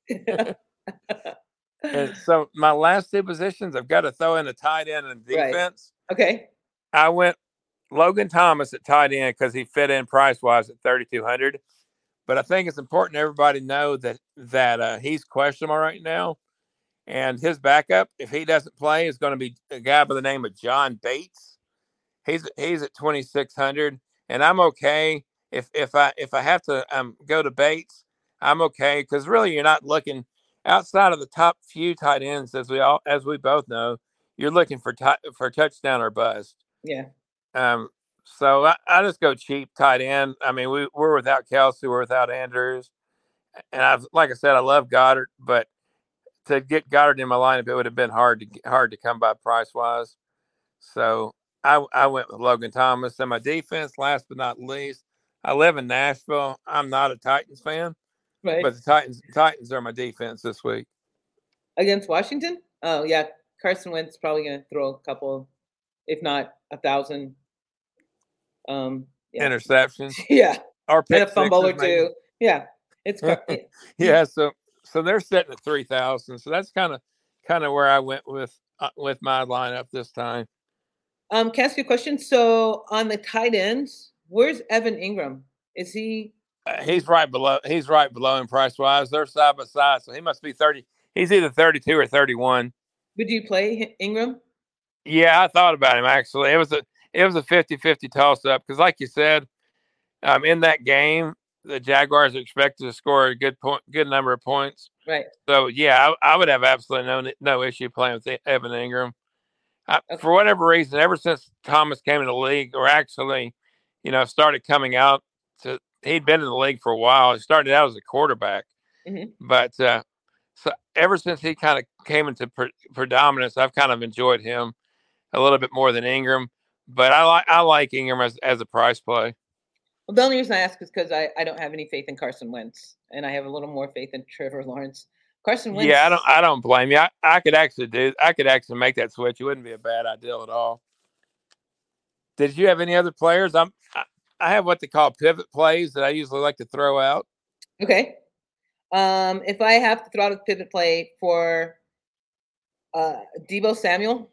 And so my last two positions, I've got to throw in a tight end and Right. defense. Okay. I went Logan Thomas at tight end because he fit in price wise at thirty-two hundred. But I think it's important everybody know that that uh, he's questionable right now, and his backup, if he doesn't play, is going to be a guy by the name of John Bates. He's he's at twenty-six hundred, and I'm okay if if I if I have to um, go to Bates, I'm okay because really you're not looking outside of the top few tight ends as we all as we both know. You're looking for t- for touchdown or bust. Yeah. Um, so I, I just go cheap tight end. I mean, we we're without Kelsey, we're without Andrews, and I've like I said, I love Goddard, but to get Goddard in my lineup, it would have been hard to get, hard to come by price wise. So I I went with Logan Thomas. And my defense, last but not least, I live in Nashville. I'm not a Titans fan, Right. but the Titans Titans are my defense this week. Against Washington? Oh yeah, Carson Wentz probably gonna throw a couple, if not a thousand. Um, yeah, Interceptions yeah, or pick and a fumble or sixes, maybe. two. Yeah, it's Car- yeah. Yeah, so so they're sitting at three thousand. So that's kind of kind of where I went with uh, with my lineup this time. Um, can I ask you a question? So on the tight ends, where's Evan Ingram? Is he? Uh, he's right below. He's right below him price wise. They're side by side, so he must be thirty. He's either thirty-two or thirty-one. Would you play Ingram? Yeah, I thought about him actually. It was a it was a fifty-fifty toss up because, like you said, um, in that game, the Jaguars are expected to score a good point, good number of points. Right. So yeah, I, I would have absolutely no no issue playing with Evan Ingram. I, Okay. For whatever reason, ever since Thomas came into the league, or actually, you know, started coming out to, he'd been in the league for a while. He started out as a quarterback, Mhm. but uh, so ever since he kind of came into pre- predominance, I've kind of enjoyed him a little bit more than Ingram. But I like I like Ingram as, as a price play. Well, the only reason I ask is because I, I don't have any faith in Carson Wentz, and I have a little more faith in Trevor Lawrence. Carson Wentz. Yeah, I don't I don't blame you. I, I could actually do I could actually make that switch. It wouldn't be a bad idea at all. Did you have any other players? I'm I, I have what they call pivot plays that I usually like to throw out. Okay. Um, if I have to throw out a pivot play for uh, Deebo Samuel,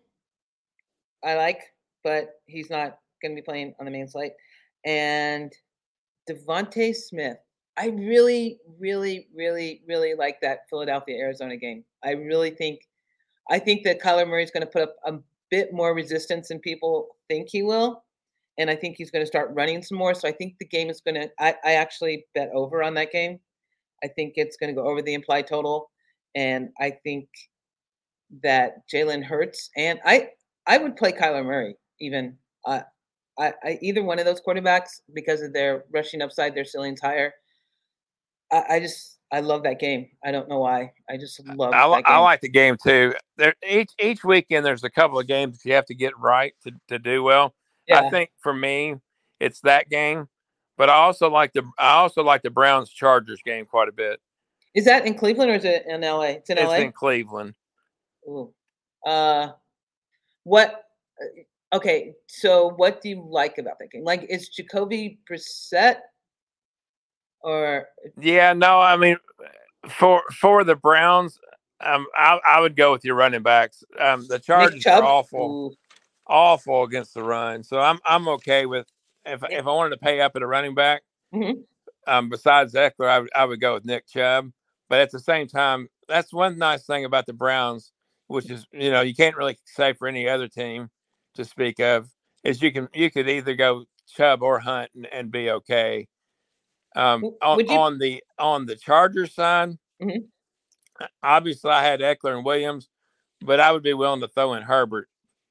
I like, but he's not going to be playing on the main slate. And Devontae Smith, I really, really, really, really like that Philadelphia Arizona game. I really think, I think that Kyler Murray is going to put up a bit more resistance than people think he will, and I think he's going to start running some more. So I think the game is going to. I, I actually bet over on that game. I think it's going to go over the implied total, and I think that Jalen Hurts and I I would play Kyler Murray even. Uh, I, I either one of those quarterbacks because of their rushing upside, their ceilings higher. I, I just I love that game. I don't know why. I just love I, that I game. like the game too. There each each weekend there's a couple of games you have to get right to, to do well. I Yeah. think for me it's that game, but I also like the I also like the Browns Chargers game quite a bit. Is that in Cleveland or is it in L A? It's in It's L A. in Cleveland. Ooh. Uh, what? uh, Okay, so what do you like about that game? Like, is Jacoby Brissett or Yeah, no, I mean for for the Browns, um, I, I would go with your running backs. Um, the Nick Chargers are Chubb? awful, Ooh. awful against the run. So I'm I'm okay with if Yeah. if I wanted to pay up at a running back. Mhm. Um, besides Eckler, I would I would go with Nick Chubb. But at the same time, that's one nice thing about the Browns, which is you know you can't really say for any other team to speak of, is you can you could either go Chubb or Hunt and, and be okay. Um, W- on, Would you? on the on the Chargers side, Mhm. obviously I had Eckler and Williams, but I would be willing to throw in Herbert.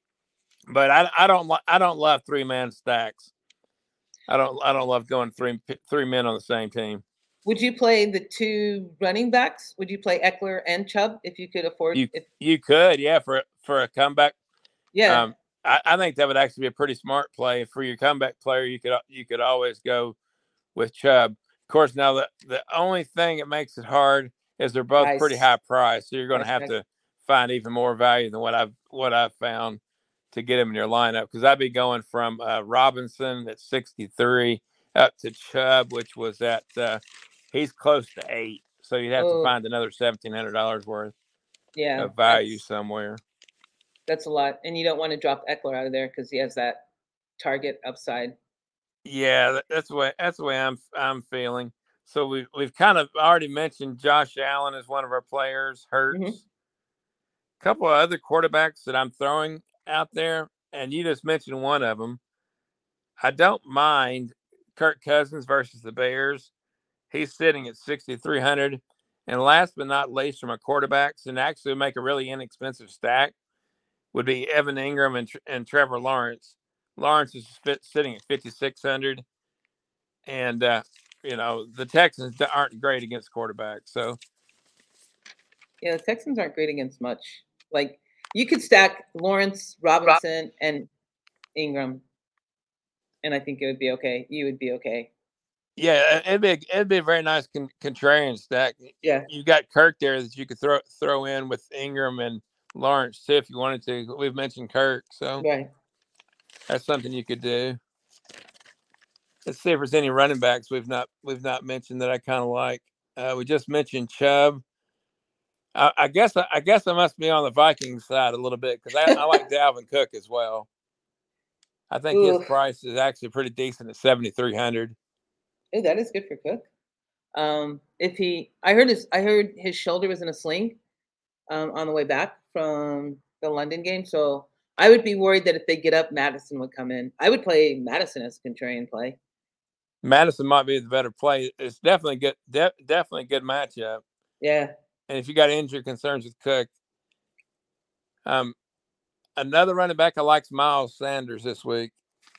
But I, I don't I don't love three man stacks. I don't I don't love going three three men on the same team. Would you play the two running backs? Would you play Eckler and Chubb if you could afford? You If you could, yeah, for for a comeback. yeah, Um, I, I think that would actually be a pretty smart play for your comeback player. You could you could always go with Chubb. Of course, now the the only thing that makes it hard is they're both pretty price, high price, so you're going to price have tag. to find even more value than what I've what I've found to get him in your lineup. Because I'd be going from uh, Robinson at sixty-three up to Chubb, which was at uh, he's close to eight, so you'd have to Oh, find another seventeen hundred dollars worth yeah, of value that's somewhere. that's a lot, and you don't want to drop Eckler out of there because he has that target upside. Yeah, that's the way that's the way I'm I'm feeling. So we we've kind of already mentioned Josh Allen as one of our players. Hmm. Hurts. A couple of other quarterbacks that I'm throwing out there, and you just mentioned one of them. I don't mind Kirk Cousins versus the Bears. He's sitting at sixty-three hundred. And last but not least, from our quarterbacks, and actually make a really inexpensive stack, would be Evan Ingram and, and Trevor Lawrence. Lawrence is fit, sitting at fifty-six hundred. And, uh, you know, the Texans aren't great against quarterbacks. So, Yeah, the Texans aren't great against much. Like you could stack Lawrence, Robinson, and Ingram, and I think it would be okay. You would be okay. yeah, it'd be a, it'd be a very nice con- contrarian stack. Yeah. You got Kirk there that you could throw throw in with Ingram and Lawrence too if you wanted to. We've mentioned Kirk, so Right. that's something you could do. Let's see if there's any running backs we've not we've not mentioned that I kind of like. Uh, we just mentioned Chubb. I, I guess I guess I must be on the Vikings side a little bit because I, I like Dalvin Cook as well. I think his Ooh, price is actually pretty decent at seventy three hundred. ooh, that is good for Cook. Um, if he, I heard his, I heard his shoulder was in a sling um, on the way back from the London game. So I would be worried that if they get up, Madison would come in. I would play Madison as a contrarian play. Madison might be the better play. It's definitely good, de- definitely a good matchup. Yeah. And if you got injury concerns with Cook, um, another running back I like is Miles Sanders this week.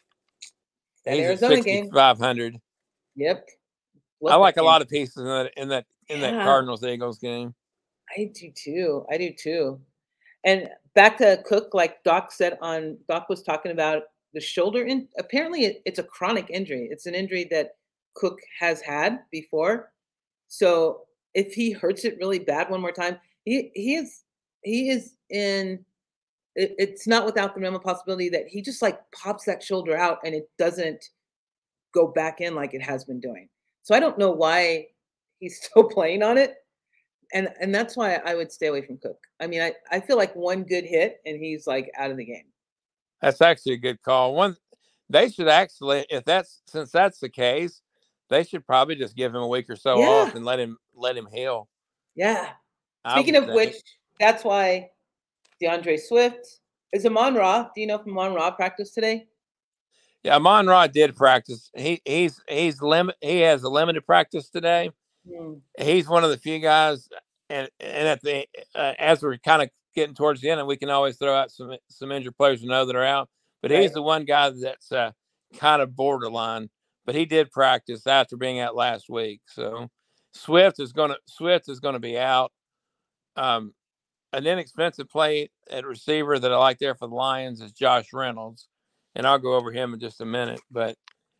That He's at Arizona game. sixty-five hundred. Yep. I like a lot of pieces in that in that in that Yeah, Cardinals Eagles game. I do too. I do too. And back to Cook, like Doc said on Doc was talking about the shoulder. In apparently, it, it's a chronic injury. It's an injury that Cook has had before. So if he hurts it really bad one more time, he he is he is in. It, it's not without the realm of possibility that he just like pops that shoulder out and it doesn't go back in like it has been doing. So I don't know why he's still playing on it. And and that's why I would stay away from Cook. I mean, I, I feel like one good hit and he's like out of the game. That's actually a good call. One, they should actually, if that's since that's the case, they should probably just give him a week or so Yeah. off and let him let him heal. Yeah. I Speaking would of think. which, that's why DeAndre Swift is Amon Ra. Do you know if Amon Ra practiced today? Yeah, Amon Ra did practice. He he's he's limit. He has a limited practice today. Hmm. He's one of the few guys, and and at the uh, as we're kind of getting towards the end, and we can always throw out some some injured players we know that are out. But Right. he's the one guy that's uh, kind of borderline. But he did practice after being out last week. So Swift is gonna Swift is gonna be out. Um, an inexpensive play at receiver that I like there for the Lions is Josh Reynolds, and I'll go over him in just a minute. But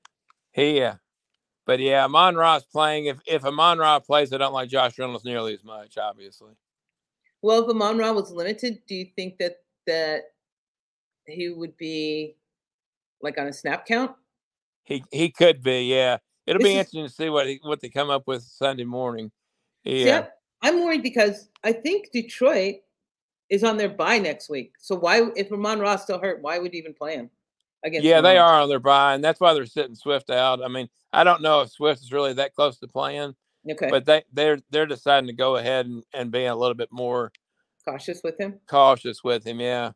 he, uh, but yeah, Amon Ra's playing. If if Amon Ra plays, I don't like Josh Reynolds nearly as much, obviously. Well, if Amon Ra was limited, do you think that that he would be like on a snap count? He he could be, yeah. It'll This be is interesting to see what he, what they come up with Sunday morning. see, Yeah, I, I'm worried because I think Detroit is on their bye next week. So why, if Amon Ra still hurt, why would you even play him against yeah, the they Lions? are on their bye, and that's why they're sitting Swift out. I mean, I don't know if Swift is really that close to playing, Okay, but they they're they're deciding to go ahead and, and be a little bit more cautious with him. cautious with him. Yeah,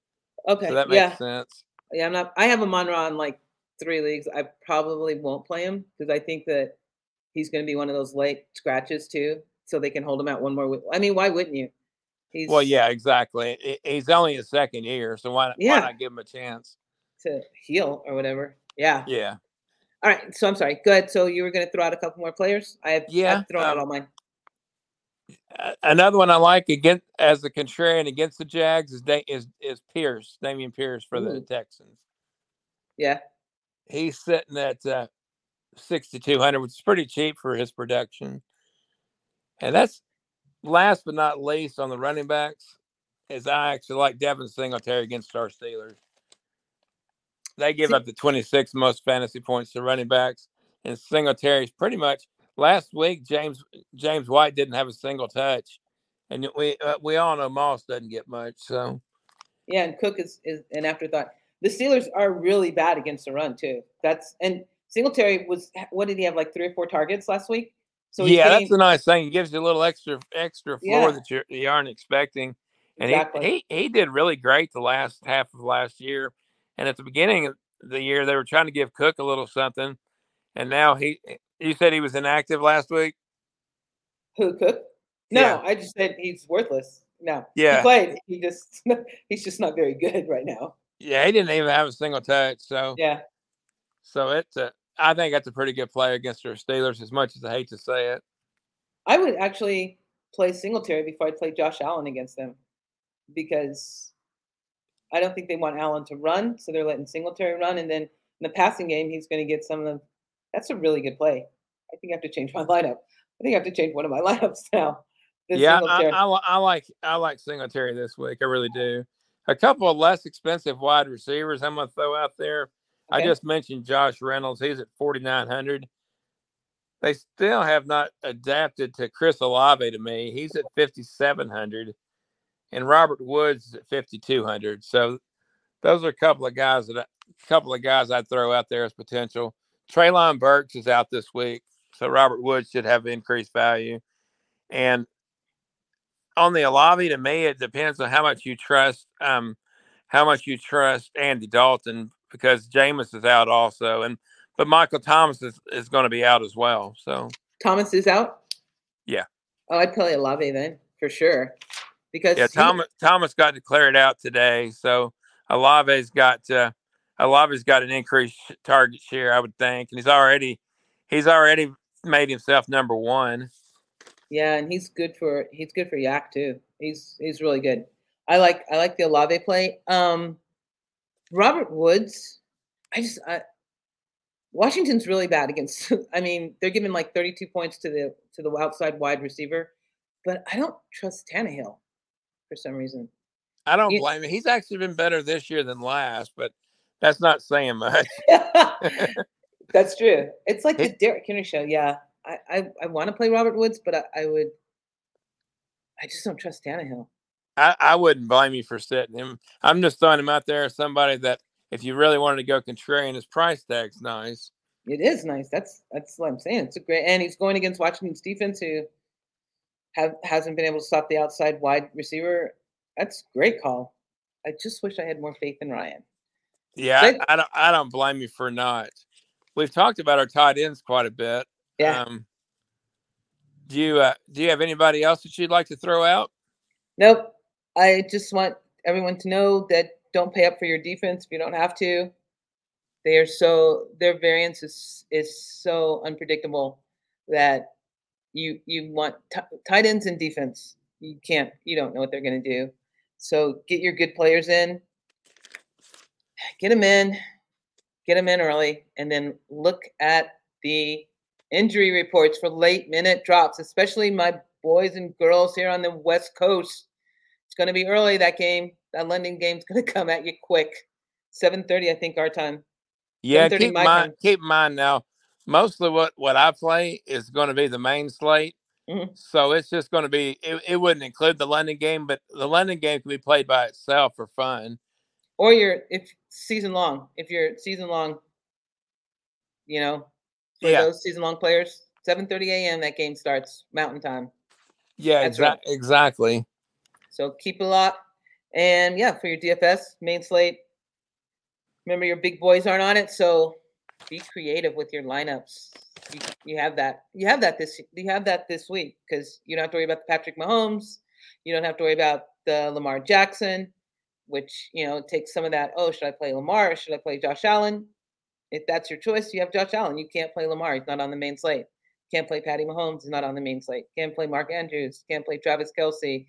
so Okay, that makes yeah, sense. yeah. I'm not. I have Amon Ra in like three leagues. I probably won't play him because I think that he's going to be one of those late scratches too, so they can hold him out one more week. I mean, why wouldn't you? Well, He's yeah, exactly. He- He's only his second year, so why why yeah not give him a chance? to heal or whatever. Yeah. Yeah, All right. So I'm sorry. Good. So you were going to throw out a couple more players. I have yeah. I've thrown out Um, all mine. a- another one I like against as the contrarian against the Jags is Da- is is Pierce, Damian Pierce for the Ooh, Texans. yeah. He's sitting at uh, sixty-two hundred, which is pretty cheap for his production. And that's last but not least on the running backs, is I actually like Devin Singletary against our Steelers. They give See, up the twenty-six most fantasy points to running backs, and Singletary's pretty much last week. James James White didn't have a single touch, and we uh, we all know Moss doesn't get much. So yeah, and Cook is, is an afterthought. The Steelers are really bad against the run too. That's and Singletary was what did he have like three or four targets last week? So he's yeah, that's getting the nice thing. It gives you a little extra extra floor yeah, that you you aren't expecting. And he, exactly. he he did really great the last half of last year. And at the beginning of the year, they were trying to give Cook a little something. And now he, you said he was inactive last week. Who Cook? Yeah, No, I just said he's worthless. No, he yeah, played. He just he's just not very good right now. yeah. He didn't even have a single touch. So Yeah, so it's a, I think that's a pretty good play against our Steelers. As much as I hate to say it. I would actually play Singletary before I play Josh Allen against them because I don't think they want Allen to run, so they're letting Singletary run, and then in the passing game, he's going to get some of them. That's a really good play. I think I have to change my lineup. I think I have to change one of my lineups now. The Yeah, I, Singletary. I, I like I like Singletary this week. I really do. A couple of less expensive wide receivers I'm going to throw out there. I Okay. just mentioned Josh Reynolds. He's at forty-nine hundred. they still have not adapted to Chris Olave to me. He's at fifty-seven hundred, and Robert Woods is at fifty-two hundred. So those are a couple of guys that a couple of guys I'd throw out there as potential. Treylon Burks is out this week, so Robert Woods should have increased value. And on the Olave, to me, it depends on how much you trust, um, how much you trust Andy Dalton, because Jameis is out also, and but Michael Thomas is, is going to be out as well. So Thomas is out. Yeah. Oh, I'd play Olave then for sure, because yeah, Thomas he, Thomas got declared out today, so Olave's got uh, Olave's got an increased target share, I would think, and he's already he's already made himself number one. Yeah, and he's good for he's good for Yak too. He's he's really good. I like I like the Olave play. Um, Robert Woods, I just I, Washington's really bad against. I mean, they're giving like thirty-two points to the to the outside wide receiver, but I don't trust Tannehill for some reason. I don't blame him. He's actually been better this year than last, but that's not saying much. That's true. It's like it, the Derrick Henry show. Yeah, I I, I want to play Robert Woods, but I, I would. I just don't trust Tannehill. I, I wouldn't blame you for sitting him. I'm just throwing him out there as somebody that, if you really wanted to go contrarian, his price tag's nice. It is nice. That's that's what I'm saying. It's a great, and he's going against Washington's defense, who have hasn't been able to stop the outside wide receiver. That's a great call. I just wish I had more faith in Ryan. Yeah, I, I don't. I don't blame you for not. We've talked about our tight ends quite a bit. Yeah. Um, do you uh, do you have anybody else that you'd like to throw out? Nope. I just want everyone to know that don't pay up for your defense if you don't have to. They are so their variance is is so unpredictable that you you want t- tight ends and defense. You can't. You don't know what they're going to do. So get your good players in. Get them in. Get them in early, and then look at the injury reports for late minute drops, especially my boys and girls here on the West Coast. It's going to be early, that game. That London game's going to come at you quick. seven thirty, I think, our time. Yeah, keep in mind, keep in mind now, mostly what, what I play is going to be the main slate. Mm-hmm. So it's just going to be, it, it wouldn't include the London game, but the London game can be played by itself for fun. Or you're, if season long, if you're season long, you know, for yeah. those season long players, seven thirty a.m. that game starts Mountain Time. Yeah, exa- right. exactly. So keep a lot. And yeah, for your D F S main slate, remember your big boys aren't on it, so be creative with your lineups. You, you have that. You have that this. You have that this week because you don't have to worry about the Patrick Mahomes. You don't have to worry about the Lamar Jackson, which you know takes some of that. Oh, should I play Lamar or should I play Josh Allen? If that's your choice, you have Josh Allen. You can't play Lamar. He's not on the main slate. Can't play Patty Mahomes. He's not on the main slate. Can't play Mark Andrews. Can't play Travis Kelce.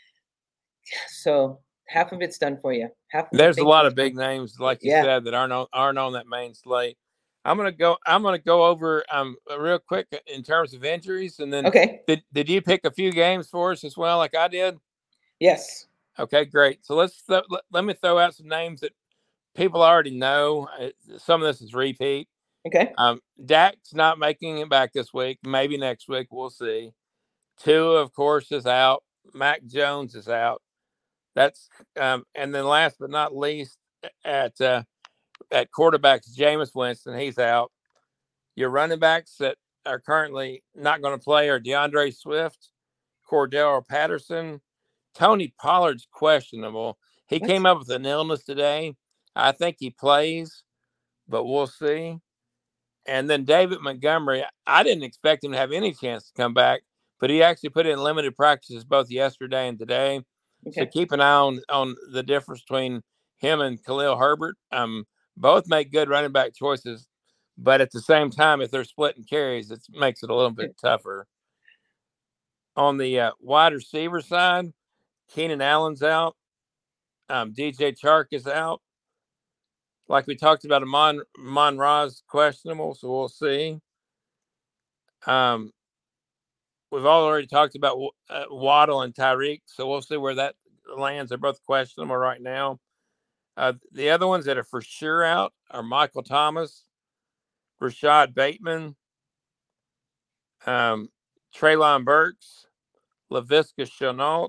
So half of it's done for you. Half of There's a lot of big names, like you yeah. said, that aren't on, aren't on that main slate. I'm gonna go. I'm gonna go over um real quick in terms of injuries, and then okay. Did Did you pick a few games for us as well, like I did? Yes. Okay, great. So let's th- let me throw out some names that people already know. Some of this is repeat. Okay. Um, Dak's not making it back this week. Maybe next week. We'll see. Tua, of course, is out. Mac Jones is out. That's um, and then last but not least, at uh, at quarterbacks, Jameis Winston, he's out. Your running backs that are currently not going to play are DeAndre Swift, Cordell Patterson. Tony Pollard's questionable. He what? came up with an illness today. I think he plays, but we'll see. And then David Montgomery, I didn't expect him to have any chance to come back, but he actually put in limited practices both yesterday and today. Okay. So keep an eye on, on the difference between him and Khalil Herbert. Um, both make good running back choices, but at the same time, if they're splitting carries, it makes it a little bit tougher. On the uh, wide receiver side, Keenan Allen's out. Um, D J Chark is out. Like we talked about, Amon Amon Ra's questionable, so we'll see. Um, we've already talked about uh, Waddle and Tyreek, so we'll see where that lands. They're both questionable right now. Uh, the other ones that are for sure out are Michael Thomas, Rashad Bateman, um, Treylon Burks, Laviska Shenault,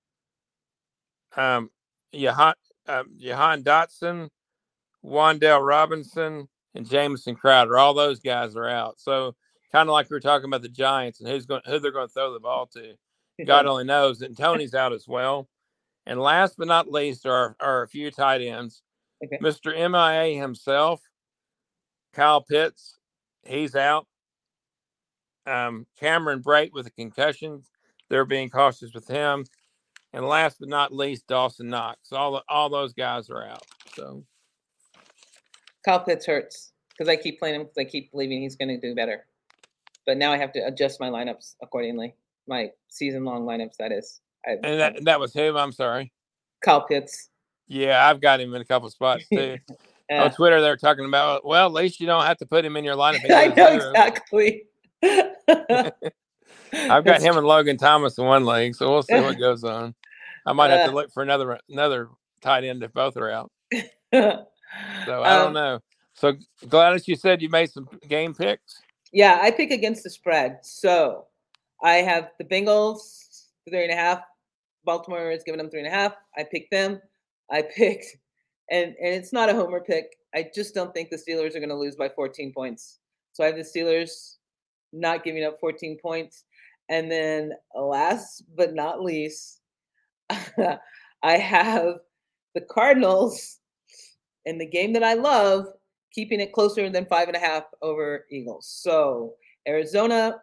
um, Jahan, um, Jahan Dotson, Wandale Robinson, and Jamison Crowder. All those guys are out. So kind of like we were talking about the Giants and who's going, who they're going to throw the ball to. God only knows. And Tony's out as well. And last but not least are, are a few tight ends. Okay. Mister M I A himself, Kyle Pitts, he's out. Um, Cameron Brate with a concussion, they're being cautious with him. And last but not least, Dawson Knox. All all those guys are out. So Kyle Pitts hurts because I keep playing him because I keep believing he's going to do better. But now I have to adjust my lineups accordingly. My season-long lineups, that is. I, and that, that was who? I'm sorry. Kyle Pitts. Yeah, I've got him in a couple spots too. Yeah. On Twitter, they're talking about, well, at least you don't have to put him in your lineup. I know exactly. I've got him and Logan Thomas in one league, so we'll see what goes on. I might have to look for another another tight end if both are out. So I don't um, know. So Gladys, you said you made some game picks. Yeah, I pick against the spread. So I have the Bengals three and a half. Baltimore is giving them three and a half. I picked them. I picked, and and it's not a homer pick. I just don't think the Steelers are going to lose by fourteen points. So I have the Steelers not giving up fourteen points. And then last but not least, I have the Cardinals in the game that I love, keeping it closer than five and a half over Eagles. So Arizona,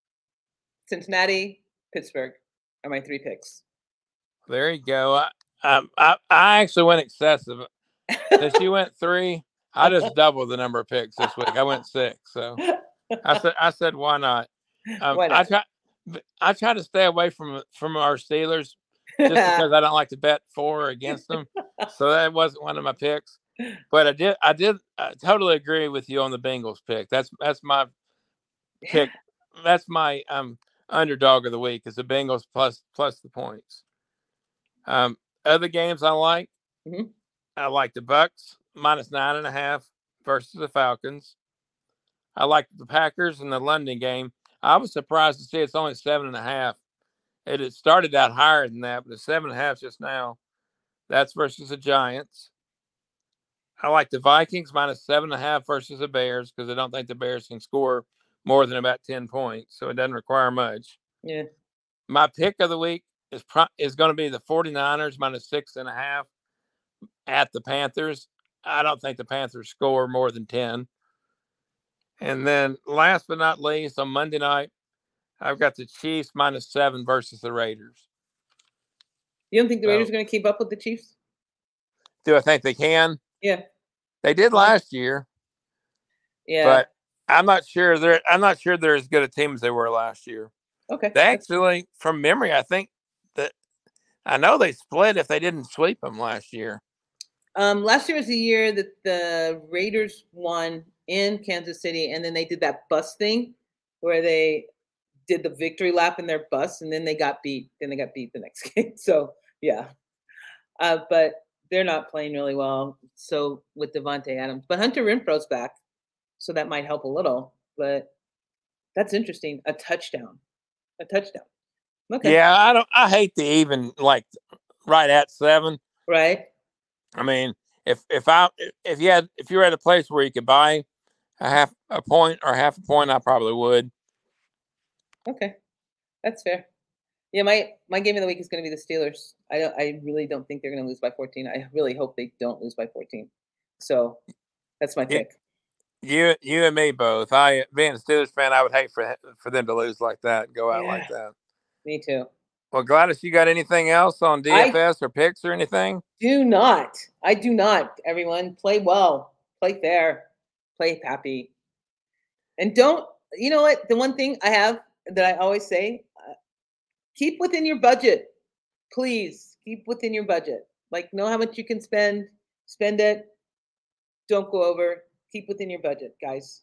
Cincinnati, Pittsburgh are my three picks. There you go. I um, I, I actually went excessive. Since you went three, I just doubled the number of picks this week. I went six. So I said I said why not? Um, why not? I try I try to stay away from from our Steelers just because I don't like to bet for or against them. So that wasn't one of my picks. But I did I did I totally agree with you on the Bengals pick. That's that's my pick. That's my um underdog of the week is the Bengals plus plus the points. Um, other games I like, mm-hmm. I like the Bucks minus nine and a half versus the Falcons. I like the Packers in the London game. I was surprised to see it's only seven and a half. It had started out higher than that, but it's seven and a half just now. That's versus the Giants. I like the Vikings minus seven and a half versus the Bears because I don't think the Bears can score more than about ten points, so it doesn't require much. Yeah. My pick of the week is pro- is going to be the 49ers minus six and a half at the Panthers. I don't think the Panthers score more than ten. And then last but not least, on Monday night, I've got the Chiefs minus seven versus the Raiders. You don't think the Raiders so, are going to keep up with the Chiefs? Do I think they can? Yeah. They did last year. Yeah. But I'm not sure they're I'm not sure they're as good a team as they were last year. Okay. They actually, from memory, I think that I know they split if they didn't sweep them last year. Um, last year was the year that the Raiders won in Kansas City, and then they did that bus thing where they did the victory lap in their bus, and then they got beat. Then they got beat the next game. So, yeah. Uh, but they're not playing really well. So, with Devontae Adams. But Hunter Renfro's back, so that might help a little. But that's interesting. A touchdown. A touchdown. Okay. Yeah, I don't. I hate the even, like, right at seven. Right. I mean, if if I if you had if you were at a place where you could buy a half a point or half a point, I probably would. Okay, that's fair. Yeah, my my game of the week is going to be the Steelers. I don't. I really don't think they're going to lose by fourteen. I really hope they don't lose by fourteen. So that's my pick. You you and me both. I being a Steelers fan, I would hate for for them to lose like that and go out yeah, like that. Me too. Well, Gladys, you got anything else on D F S I or picks or anything? Do not. I do not. Everyone, play well, play fair, play happy, and don't. You know what? The one thing I have that I always say: uh, keep within your budget, please. Keep within your budget. Like, know how much you can spend. Spend it. Don't go over. Keep within your budget, guys.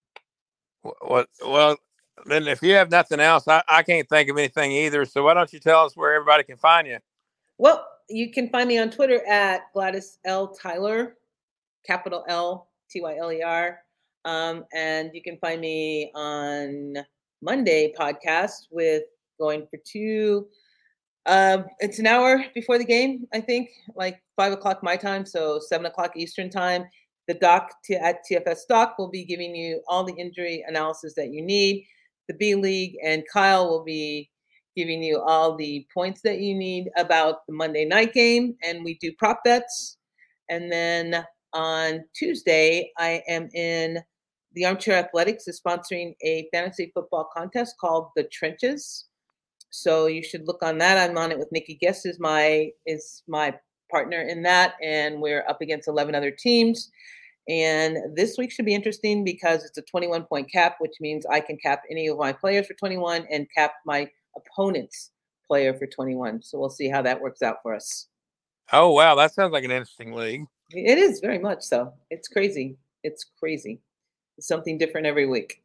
Well, well, then if you have nothing else, I, I can't think of anything either. So why don't you tell us where everybody can find you? Well, you can find me on Twitter at Gladys L. Tyler, capital L T Y L E R. Um, and you can find me on Monday podcast with going for two. Um, it's an hour before the game, I think, like five o'clock my time, so seven o'clock Eastern time. The doc t- at T F S Doc will be giving you all the injury analysis that you need. The B League and Kyle will be giving you all the points that you need about the Monday night game, and we do prop bets. And then on Tuesday, I am in the Armchair Athletics is sponsoring a fantasy football contest called The Trenches. So you should look on that. I'm on it with Nikki Guest is my is my partner in that, and we're up against eleven other teams. And this week should be interesting because it's a twenty-one point cap, which means I can cap any of my players for twenty-one and cap my opponent's player for twenty-one. So we'll see how that works out for us. Oh, wow. That sounds like an interesting league. It is very much so. It's crazy. It's crazy. It's something different every week.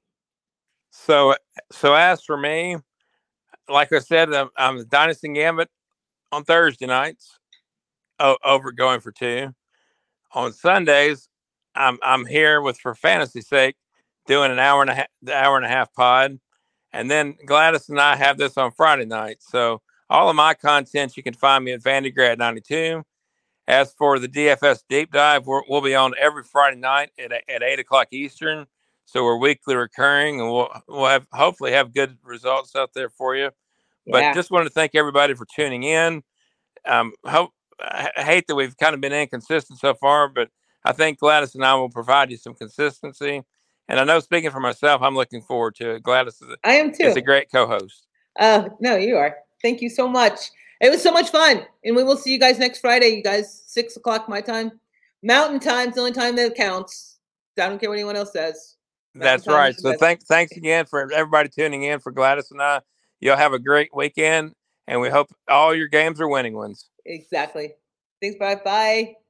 So, so as for me, like I said, I'm, I'm the Dynasty Gambit on Thursday nights, oh, over going for two. On Sundays, I'm I'm here with For Fantasy Sake, doing an hour and a half, the hour and a half pod, and then Gladys and I have this on Friday night. So all of my content you can find me at Vandygrad ninety-two. As for the D F S deep dive, we're, we'll be on every Friday night at at eight o'clock Eastern. So we're weekly recurring, and we'll we'll have hopefully have good results out there for you. Yeah. But just wanted to thank everybody for tuning in. Um, hope I hate that we've kind of been inconsistent so far, but I think Gladys and I will provide you some consistency. And I know, speaking for myself, I'm looking forward to it. Gladys is a, I am too. is a great co-host. Uh, no, you are. Thank you so much. It was so much fun. And we will see you guys next Friday, you guys, six o'clock my time. Mountain time's the only time that counts. I don't care what anyone else says. Mountain That's right. So thanks, thanks again for everybody tuning in for Gladys and I. You'll have a great weekend, and we hope all your games are winning ones. Exactly. Thanks. Bye. Bye.